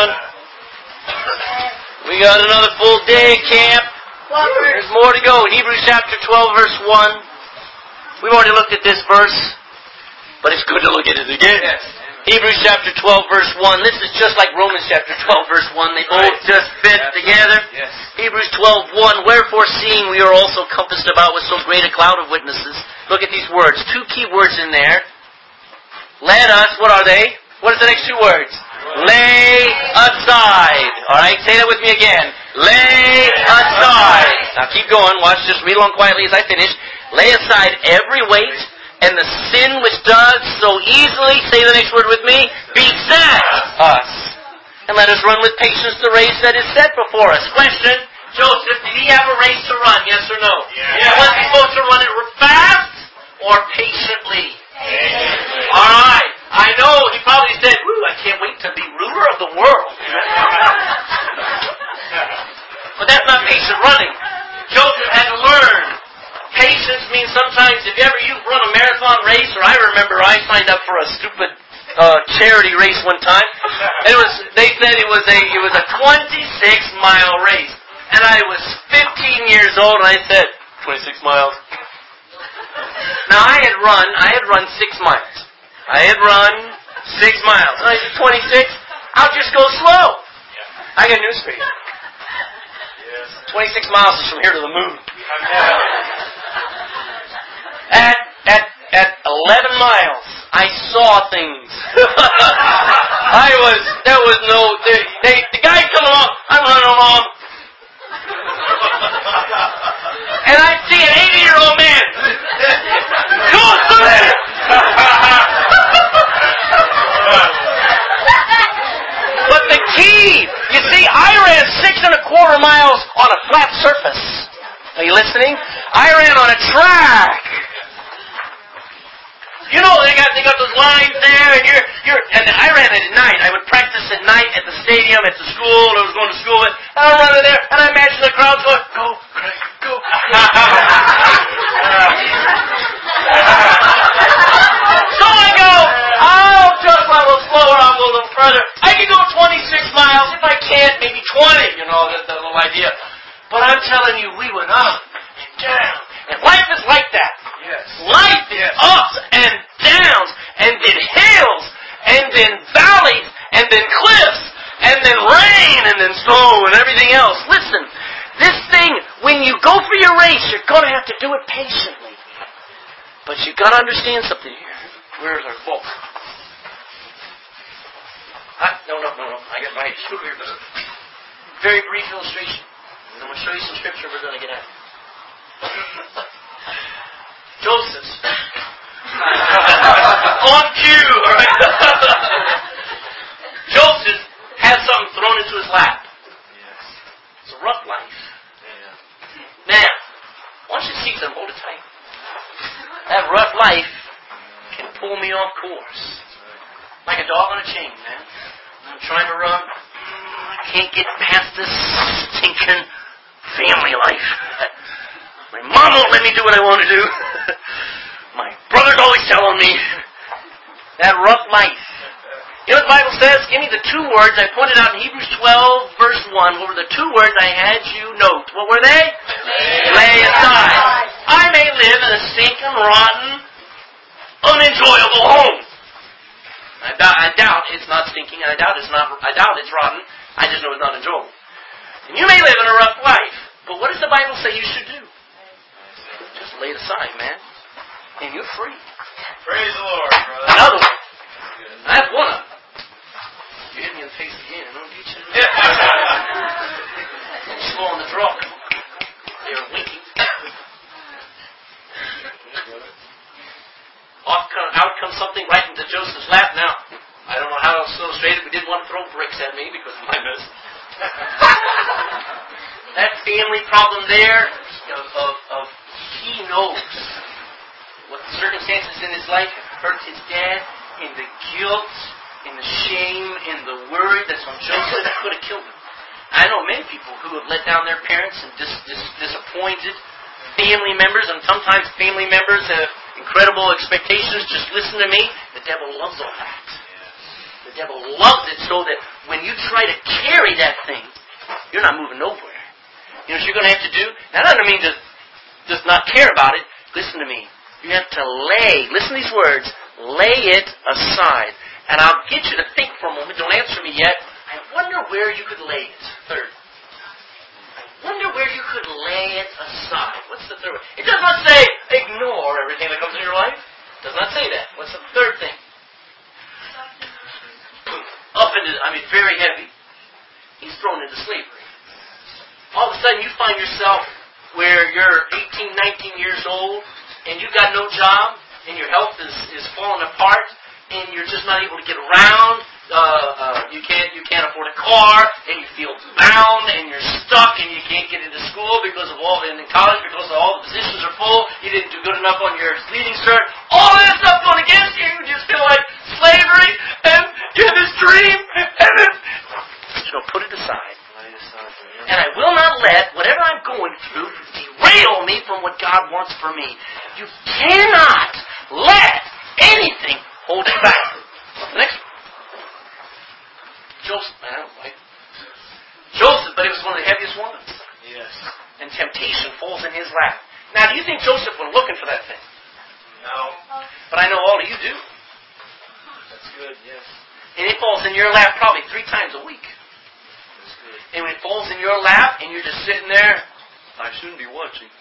Speaker 1: We got another full day at camp. There's more to go. Hebrews chapter 12, verse 1. We've already looked at this verse, but it's good to look at it again. Yes. Hebrews chapter 12, verse 1. This is just like Romans chapter 12, verse 1. They both just fit together. Yes. Hebrews 12, 1. Wherefore, seeing we are also compassed about with so great a cloud of witnesses. Look at these words. 2 key words in there. Let us, what are they? What is the next 2 words? Lay aside. Alright, say that with me again. Lay aside. Now keep going. Watch, just read along quietly as I finish. Lay aside every weight and the sin which does so easily, say the next word with me, beset us. And let us run with patience the race that is set before us. Question, Joseph, did he have a race to run, yes or no?
Speaker 2: Yes.
Speaker 1: Was he supposed to run it fast or patiently? Alright, I know he probably said, I can't wait to be ruler of the world. But that's not patient running. Joseph had to learn. Patience means sometimes if you've run a marathon race, or I remember I signed up for a stupid charity race one time. And they said it was a 26-mile race. And I was 15 years old and I said, 26 miles. Now I had run 6 miles. I had run 6 miles. And I said 26, I'll just go slow. I got news for you. 26 miles is from here to the moon. At 11 miles, I saw things. The guy coming along, I'm running along. And I see an 80-year-old man. Go there! But the key, you see, I ran 6.25 miles on a flat surface. Are you listening? I ran on a track. You know, they got those lines there, and I ran it at night. I would practice at night at the stadium, at the school, I was going to school with, and I'm running there, and I imagine the crowd's going, go, Craig, go. So I go, I'll just a little slower, I'll go a little further. I can go 26 miles, if I can't, maybe 20, the little idea. But I'm telling you, we went up and down, and life is like that.
Speaker 2: Yes.
Speaker 1: Life is ups and downs, and then hills, and then valleys, and then cliffs, and then rain, and then snow, and everything else. Listen, This thing, when you go for your race, you're going to have to do it patiently. But you've got to understand something here. Where's our book? No. I got my screw here. Very brief illustration. I'm going to show you some scripture we're going to get at. Joseph. On cue, all right? Joseph has something thrown into his lap. It's a rough life. Now, once you see them, hold it tight. That rough life can pull me off course. Like a dog on a chain, man. I'm trying to run. I can't get past this stinking family life. My mom won't let me do what I want to do. My brother's always telling me. That rough life. You know what the Bible says? Give me the two words I pointed out in Hebrews 12, verse 1. What were the two words I had you note? What were they? Lay aside. I may live in a stinking, rotten, unenjoyable home. I doubt it's not stinking, and I doubt it's rotten. I just know it's not enjoyable. And you may live in a rough life, but what does the Bible say you should do? Just lay it aside, man. And you're free.
Speaker 2: Praise the Lord, brother.
Speaker 1: Another one. That's one of them. You hit me in the face again, I don't get you. Slow on the draw. They're winking. Out comes something right into Joseph's lap now. I don't know how else to illustrate it. We didn't want to throw bricks at me because of my mess. That family problem there of he knows what the circumstances in his life have hurt his dad, and the guilt, and the shame, and the worry that's on Joseph that could have killed him. I know many people who have let down their parents and disappointed family members, and sometimes family members have incredible expectations. Just listen to me. The devil loves all that. The devil loves it so that when you try to carry that thing, you're not moving nowhere. You know what you're going to have to do? That doesn't mean to just not care about it. Listen to me. You have to listen to these words, lay it aside. And I'll get you to think for a moment. Don't answer me yet. I wonder where you could lay it. Third. I wonder where you could lay it aside. What's the third one? It does not say ignore everything that comes in your life. It does not say that. What's the third thing? Very heavy. He's thrown into slavery. All of a sudden you find yourself where you're 18, 19 years old and you've got no job and your health is falling apart and you're just not able to get around. You can't afford a car, and you feel bound, and you're stuck, and you can't get into school because of in college because of all the positions are full. You didn't do good enough on your leading cert. All of this stuff going against you. You just feel like slavery, and you have this dream, and then put it aside. And I will not let whatever I'm going through derail me from what God wants for me. You cannot let anything hold you back. Next one. Joseph, but it was one of the heaviest ones.
Speaker 2: Yes.
Speaker 1: And temptation falls in his lap. Now, do you think Joseph went looking for that thing?
Speaker 2: No.
Speaker 1: But I know all of you do.
Speaker 2: That's good, yes.
Speaker 1: And it falls in your lap probably 3 times a week.
Speaker 2: That's good.
Speaker 1: And when it falls in your lap and you're just sitting there, I shouldn't be watching.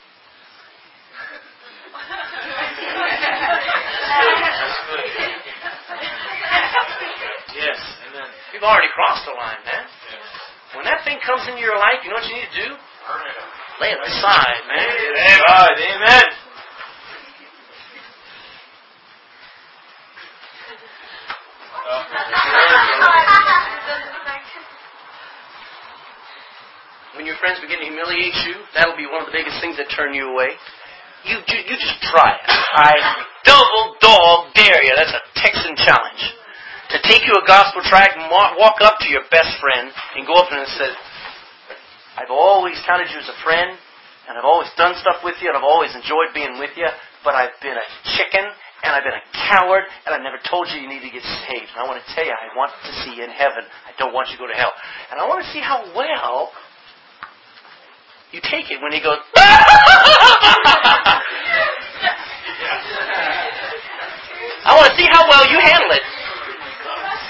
Speaker 2: That's good. Yes, amen.
Speaker 1: You've already crossed the line, man.
Speaker 2: Yes.
Speaker 1: When that thing comes into your life, you know what you need to do?
Speaker 2: Burn it up.
Speaker 1: Lay it aside, man.
Speaker 2: God, amen.
Speaker 1: When your friends begin to humiliate you, that'll be one of the biggest things that turn you away. You just try it. I double dog dare you. That's a Texan challenge. To take you a gospel tract and walk up to your best friend and go up to him and say, I've always counted you as a friend, and I've always done stuff with you, and I've always enjoyed being with you, but I've been a chicken, and I've been a coward, and I've never told you need to get saved. And I want to tell you, I want to see you in heaven. I don't want you to go to hell. And I want to see how well you take it when he goes, I want to see how well you handle it.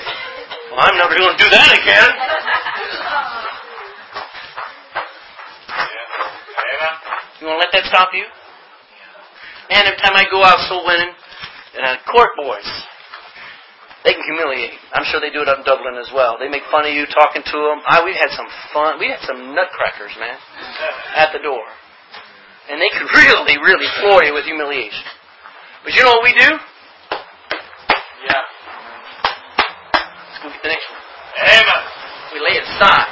Speaker 1: Well, I'm never going to do that again. You want to let that stop you? Man, every time I go out soul winning, court boys, they can humiliate. I'm sure they do it up in Dublin as well. They make fun of you talking to them. We had some fun. We had some nutcrackers, man, at the door. And they could really, really floor you with humiliation. But you know what we do?
Speaker 2: Yeah.
Speaker 1: Let's go get the next one.
Speaker 2: Amen.
Speaker 1: We lay it aside.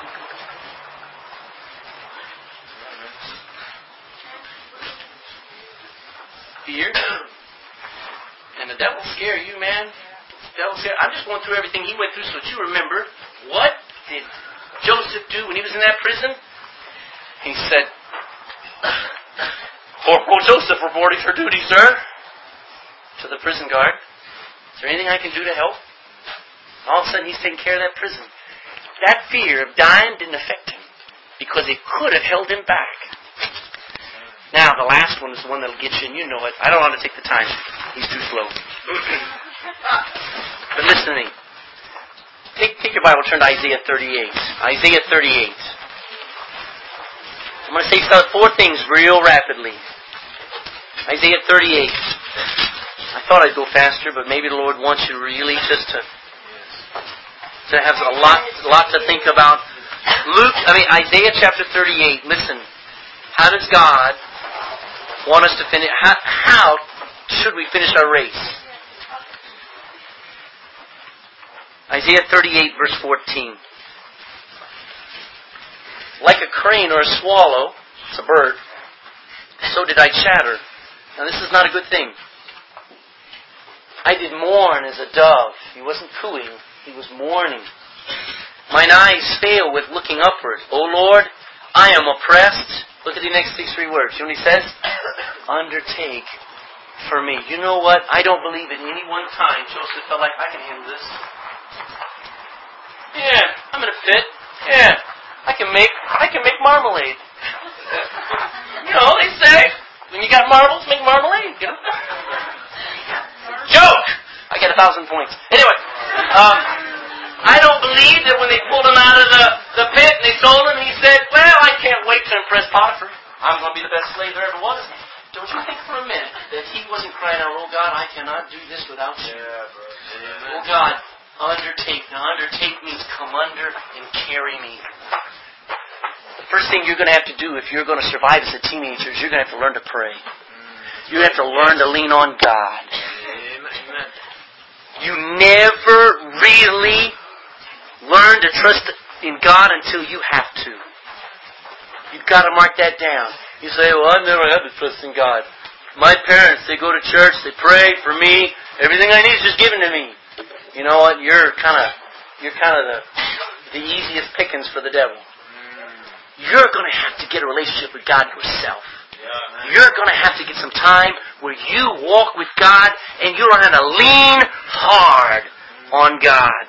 Speaker 1: Fear. And the devil will scare you, man. I'm just going through everything he went through so that you remember. What did Joseph do when he was in that prison? He said, "Poor Joseph reporting for duty, sir," to the prison guard. "Is there anything I can do to help?" All of a sudden he's taking care of that prison. That fear of dying didn't affect him because it could have held him back. Now, the last one is the one that'll get you, and you know it. I don't want to take the time. He's too slow. But listen to me. Take your Bible, turn to Isaiah 38. Isaiah 38. I'm going to say 4 things real rapidly. Isaiah 38. I thought I'd go faster, but maybe the Lord wants you really just to have a lot to think about. Isaiah chapter 38. Listen. How does God want us to finish? How should we finish our race? Isaiah 38, verse 14. Like a crane or a swallow, it's a bird, so did I chatter. Now this is not a good thing. I did mourn as a dove. He wasn't cooing, he was mourning. Mine eyes fail with looking upward. O Lord, I am oppressed. Look at the next 3 words. You know what he says? Undertake for me. You know what? I don't believe at any one time Joseph felt like, I can handle this. Yeah, I'm in a fit. Yeah, I can make marmalade. You know, they say, when you got marbles, make marmalade. You know? Joke! I get 1,000 points. Anyway, I don't believe that when they pulled him out of the pit and they sold him, he said, well, I can't wait to impress Potiphar. I'm going to be the best slave there ever was. Don't you think for a minute that he wasn't crying out, oh God, I cannot do this without you. Oh God, undertake. Now undertake means come under and carry me. The first thing you're going to have to do if you're going to survive as a teenager is you're going to have to learn to pray. You have to learn to lean on God.
Speaker 2: Amen.
Speaker 1: You never really learn to trust in God until you have to. You've got to mark that down. You say, well, I've never had to trust in God. My parents, they go to church, they pray for me. Everything I need is just given to me. You know what? You're kind of the easiest pickings for the devil. You're going to have to get a relationship with God yourself. You're going to have to get some time where you walk with God and you learn how to lean hard on God.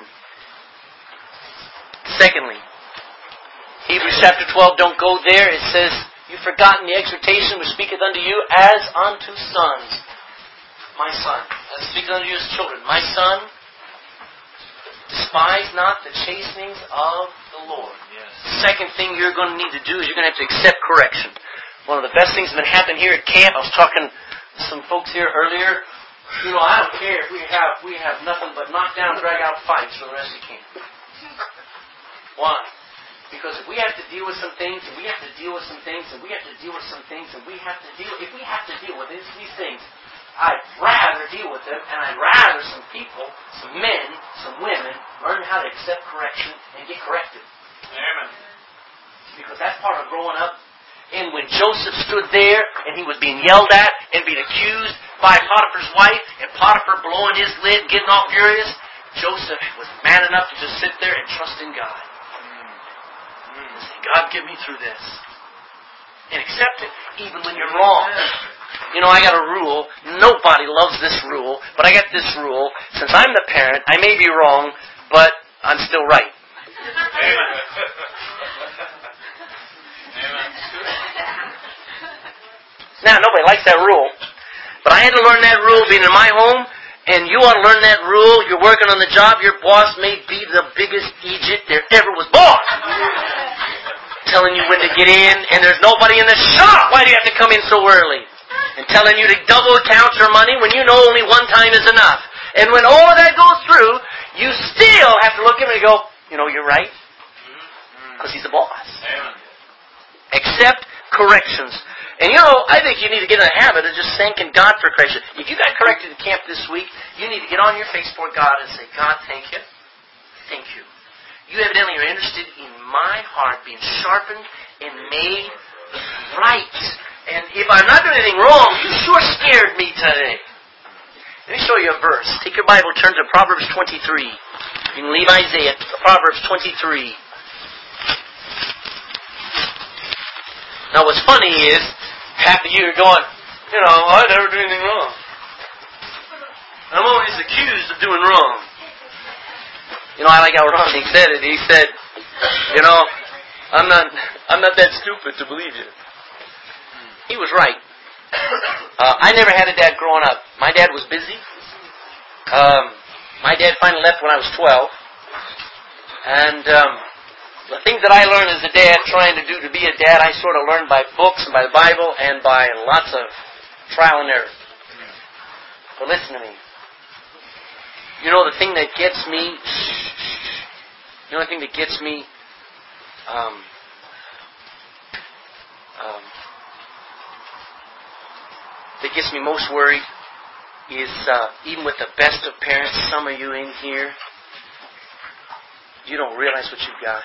Speaker 1: Secondly, Hebrews chapter 12, don't go there. It says, you've forgotten the exhortation which speaketh unto you as unto sons. My son, that speaketh unto you as children. My son, despise not the chastenings of the Lord. Yes. Second thing you're going to need to do is you're going to have to accept correction. One of the best things that's been happening here at camp, I was talking to some folks here earlier. You know, I don't care if we have nothing but knockdown, drag out fights for the rest of the camp. Why? Because if we have to deal with some things, and we have to deal with some things, and we have to deal with some things, and if we have to deal with these things, I'd rather deal with them, and I'd rather some people, some men, some women, learn how to accept correction and get corrected.
Speaker 2: Amen.
Speaker 1: Because that's part of growing up. And when Joseph stood there, and he was being yelled at, and being accused by Potiphar's wife, and Potiphar blowing his lid, getting all furious, Joseph was man enough to just sit there and trust in God. Say, God, get me through this. And accept it, even when you're wrong. You know, I got a rule. Nobody loves this rule, but I got this rule. Since I'm the parent, I may be wrong, but I'm still right.
Speaker 2: Amen.
Speaker 1: Now, nobody likes that rule, but I had to learn that rule being in my home, and you ought to learn that rule. You're working on the job. Your boss may be the biggest Egypt there ever was born. telling you when to get in, and there's nobody in the shop. Why do you have to come in so early? And telling you to double count your money when you know only one time is enough. And when all of that goes through, you still have to look at him and go, you're right. Because he's the boss.
Speaker 2: Amen.
Speaker 1: Accept corrections. And I think you need to get in the habit of just thanking God for correction. If you got corrected in camp this week, you need to get on your face before God and say, God, thank you. Thank you. You evidently are interested in my heart being sharpened and made right. And if I'm not doing anything wrong, you sure scared me today. Let me show you a verse. Take your Bible, turn to Proverbs 23. You can leave Isaiah, Proverbs 23. Now what's funny is, half of you are going, I never do anything wrong. I'm always accused of doing wrong. I like how Ronnie said it. He said, I'm not that stupid to believe you. He was right. I never had a dad growing up. My dad was busy. My dad finally left when I was 12. And the things that I learned as a dad, trying to do to be a dad, I sort of learned by books and by the Bible and by lots of trial and error. But listen to me. The thing that gets me, that gets me most worried is even with the best of parents, some of you in here, you don't realize what you've got.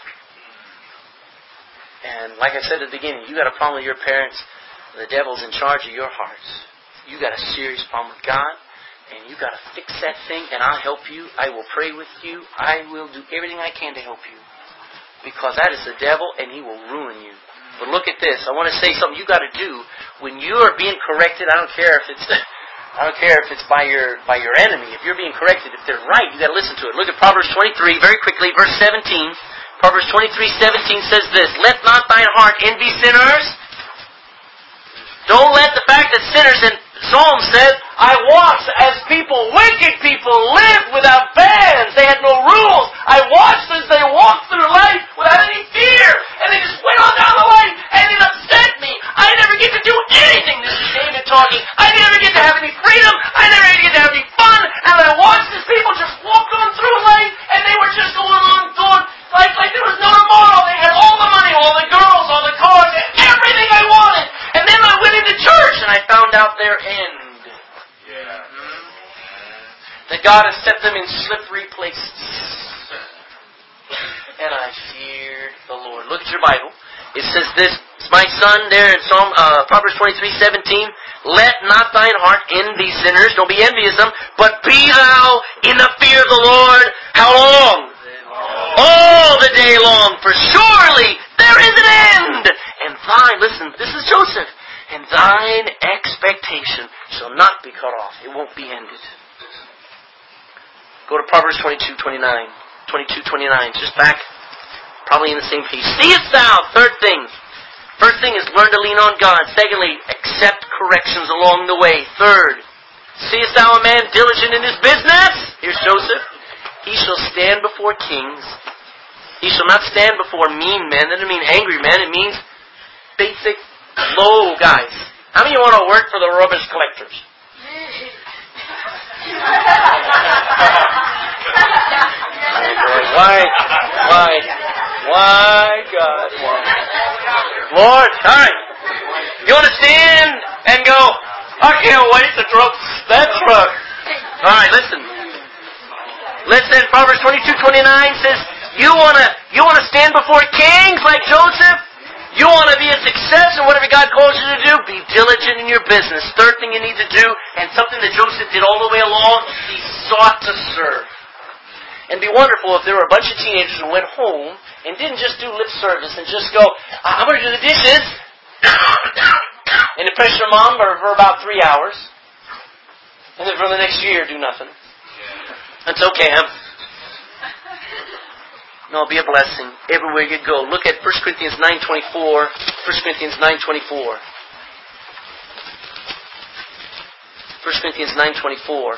Speaker 1: And like I said at the beginning, you got a problem with your parents, the devil's in charge of your hearts. You got a serious problem with God, and you got to fix that thing, and I'll help you. I will pray with you. I will do everything I can to help you. Because that is the devil, and he will ruin you. But look at this. I want to say something you got to do when you are being corrected. I don't care if it's by your enemy. If you're being corrected, if they're right, you got to listen to it. Look at Proverbs 23 very quickly, verse 17. Proverbs 23:17 says this: Let not thine heart envy sinners. Don't let the fact that sinners, and Psalm said, I watched as wicked people lived without bands. They had no rules. I watched as they walked through life without any fear. And they just went on down the line, and it upset me. I never get to do anything. This is David talking. I never get to have any freedom. I never get to have any fun. And I watched these people just walk on through life, and they were just going on like there was no tomorrow. They had all the money, all the girls, all the cars, everything I wanted. And then I went into church, and I found out their end. That God has set them in slippery places. And I feared the Lord. Look at your Bible. It says this, my son, there in Proverbs 23:17, let not thine heart envy sinners. Don't be envious of them, but be thou in the fear of the Lord. How long? All the day long, for surely there is an end. And thine, listen, this is Joseph, and thine expectation shall not be cut off. It won't be ended. Go to Proverbs 22:29. 22:29. Just back, probably in the same page. Seest thou, third thing. First thing is learn to lean on God. Secondly, accept corrections along the way. Third, seest thou a man diligent in his business? Here's Joseph. He shall stand before kings. He shall not stand before mean men. That doesn't mean angry men. It means basic, low guys. How many of you want to work for the rubbish collectors? Why, God? Lord, all right. You want to stand and go, I can't wait to drop that truck. All right, listen. Listen, Proverbs 22:29 says, you want to stand before kings like Joseph? You want to be a success in whatever God calls you to do? Be diligent in your business. Third thing you need to do, and something that Joseph did all the way along, he sought to serve. And it'd be wonderful if there were a bunch of teenagers who went home and didn't just do lip service and just go, I'm going to do the dishes and impress your mom for about 3 hours. And then for the next year do nothing. That's okay, No, be a blessing everywhere you go. Look at 1 Corinthians 9:24. 1 Corinthians 9:24. 1 Corinthians 9:24.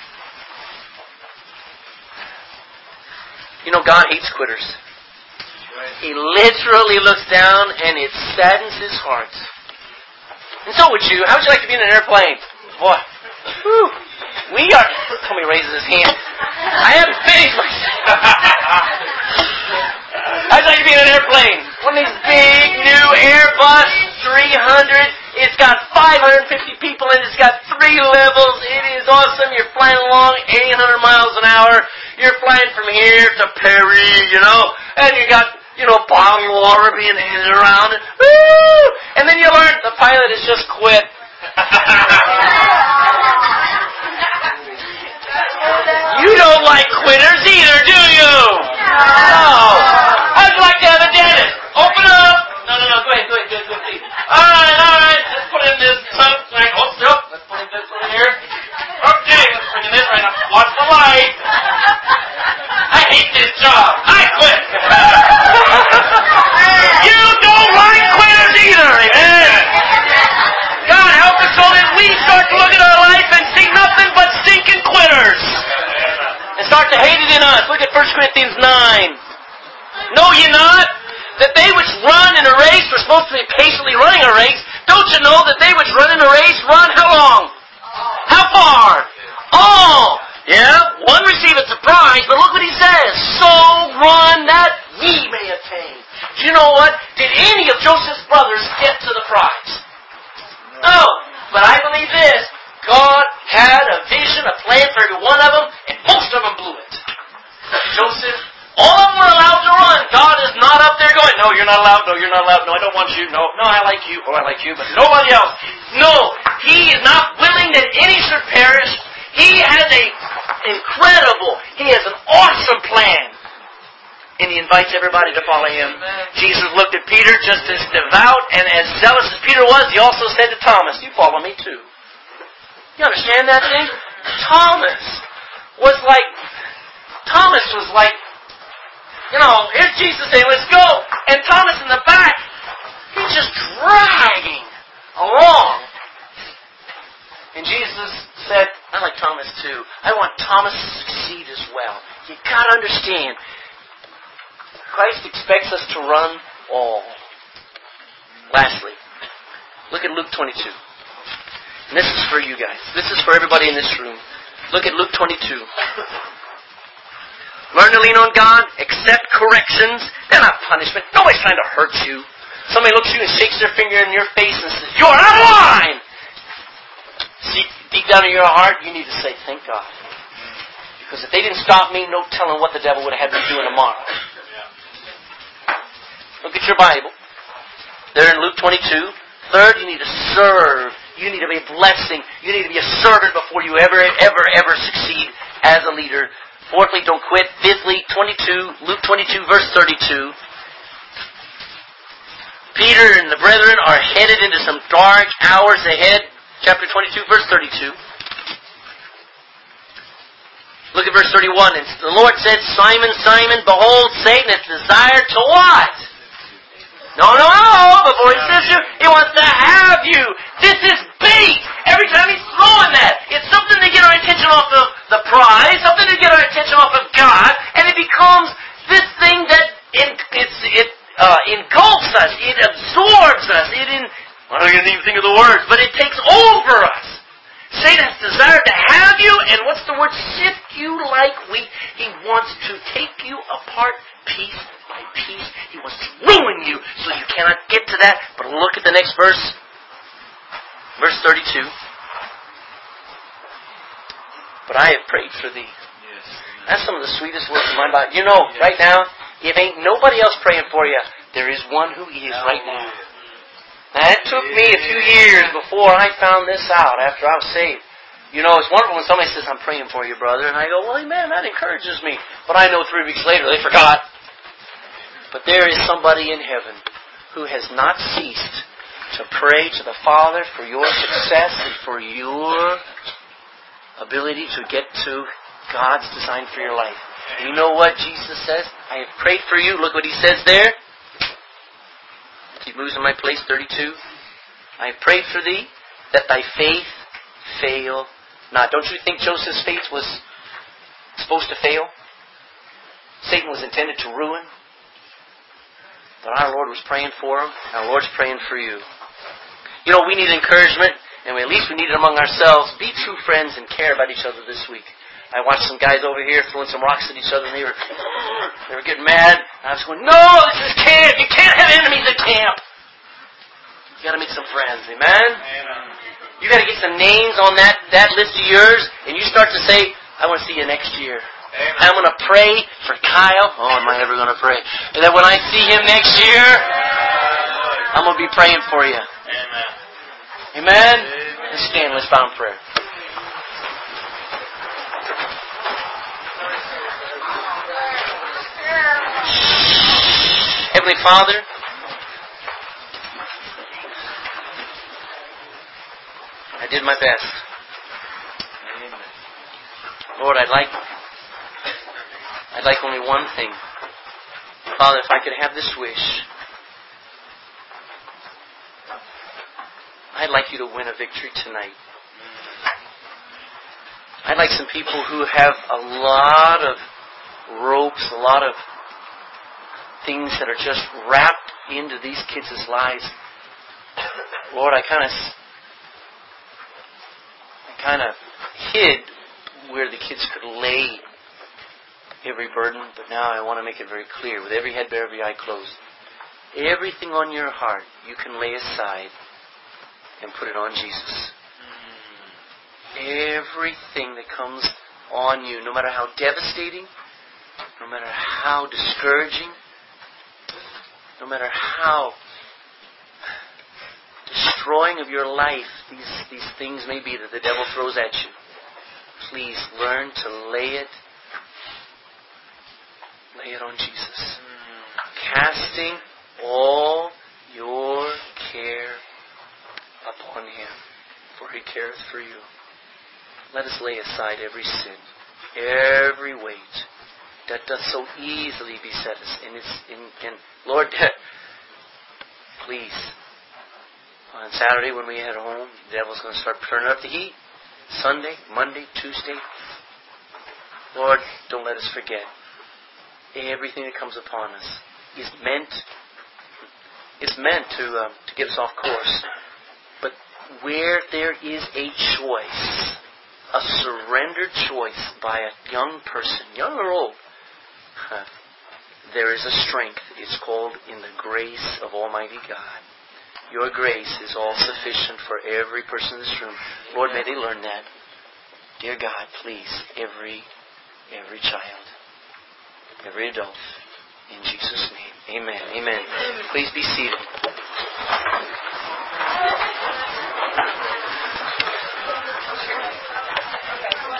Speaker 1: God hates quitters. He literally looks down and it saddens his heart. And so would you. How would you like to be in an airplane? Boy. Whew. We are... Tommy raises his hand. I haven't finished my... How'd you like to be in an airplane? One of these big new Airbus 300. It's got 550 people in it. It's got 3 levels. It is awesome. You're flying along 800 miles an hour. You're flying from here to Paris, and you got, bottled water being handed around. Woo! And then you learn the pilot has just quit. You don't like quitters either, do you? No. How'd you like to have a dentist? Open up. No. Go ahead, please. All right. Let's put in this. Let's put in this one here. Okay, let's bring in this right now. Watch the light. I hate this job. I quit. You don't like quitters either. Amen. God help us so that we start to look at our life and see nothing but stinking quitters. And start to hate it in us. Look at 1 Corinthians 9. Know ye not that they which run in a race are supposed to be patiently running a race? Don't you know that they which run in a race run how long? How far? All. Yeah? One receiveth the prize, but look what he says. So run that ye may attain. Do you know what? Did any of Joseph's brothers get to the prize? No. But I believe this. God had a vision, a plan for every one of them, and most of them blew it. Joseph, all of them were allowed to run. God is not up there going, no, you're not allowed, no, you're not allowed, no, I don't want you, no, I like you, I like you, but nobody else. No, He is not willing that any should perish. He has He has an awesome plan. And He invites everybody to follow Him. Jesus looked at Peter just as devout and as zealous as Peter was. He also said to Thomas, you follow me too. You understand that thing? Thomas was like, here's Jesus saying, let's go. And Thomas in the back, he's just dragging along. And Jesus said, I like Thomas too. I want Thomas to succeed as well. You've got to understand, Christ expects us to run all. Lastly, look at Luke 22. And this is for you guys. This is for everybody in this room. Look at Luke 22. Learn to lean on God. Accept corrections. They're not punishment. Nobody's trying to hurt you. Somebody looks at you and shakes their finger in your face and says, you're out of line! See, deep down in your heart, you need to say, thank God. Because if they didn't stop me, no telling what the devil would have had me doing tomorrow. Look at your Bible. There in Luke 22. Third, you need to serve. You need to be a blessing. You need to be a servant before you ever succeed as a leader. Fourthly, don't quit. Fifthly, Luke 22, verse 32. Peter and the brethren are headed into some dark hours ahead. Chapter 22, verse 32. Look at verse 31. And the Lord said, Simon, Simon, behold, Satan hath desired to what? No. Before he says you, he wants to have you. This is bait. Every time he's throwing that, it's something to get our attention off of the prize, something to get our attention off of God, and it becomes this thing that engulfs us, it absorbs us, I don't even think of the words, but it takes over us. Satan has desired to have you, and what's the word? Sift you like wheat. He wants to take you apart piece by piece. He wants to ruin you so you cannot get to that. But look at the next verse. Verse 32. But I have prayed for thee. Yes. That's some of the sweetest words in my Bible. You know, right now, if ain't nobody else praying for you, there is one who is right now. Now, it took me a few years before I found this out after I was saved. You know, it's wonderful when somebody says, I'm praying for you, brother. And I go, well, amen, that encourages me. But I know 3 weeks later they forgot. But there is somebody in heaven who has not ceased to pray to the Father for your success and for your ability to get to God's design for your life. And you know what Jesus says? I have prayed for you. Look what He says there. Keep losing my place, 32. I have prayed for thee, that thy faith fail not. Don't you think Joseph's faith was supposed to fail? Satan was intended to ruin. But our Lord was praying for them. Our Lord's praying for you. You know, we need encouragement, and at least we need it among ourselves. Be true friends and care about each other this week. I watched some guys over here throwing some rocks at each other, and they were getting mad. And I was going, no, this is camp. You can't have enemies at camp. You got to make some friends. Amen?
Speaker 2: Amen.
Speaker 1: You got to get some names on that list of yours, and you start to say, I want to see you next year.
Speaker 2: Amen.
Speaker 1: I'm going to pray for Kyle. Oh, am I ever going to pray? And then when I see him next year, I'm going to be praying for you.
Speaker 2: Amen.
Speaker 1: Amen? Let's stand. Let's bow in prayer. Heavenly Father, I did my best. Lord, I'd like only one thing. Father, if I could have this wish, I'd like you to win a victory tonight. I'd like some people who have a lot of ropes, a lot of things that are just wrapped into these kids' lives. Lord, I kind of hid where the kids could lay every burden, but now I want to make it very clear, with every head bare, every eye closed. Everything on your heart you can lay aside and put it on Jesus. Everything that comes on you, no matter how devastating, no matter how discouraging, no matter how destroying of your life these things may be that the devil throws at you, please learn to lay it on Jesus. Casting all your care upon Him, for He careth for you. Let us lay aside every sin, every weight that doth so easily beset us. And Lord, please, on Saturday when we head home, the devil's going to start turning up the heat. Sunday, Monday, Tuesday. Lord, don't let us forget. Everything that comes upon us is meant to get us off course. But where there is a choice, a surrendered choice by a young person, young or old, there is a strength. It's called in the grace of Almighty God. Your grace is all sufficient for every person in this room. Lord, may they learn that. Dear God, please, every child, every adult, in Jesus' name. Amen. Amen. Please be seated.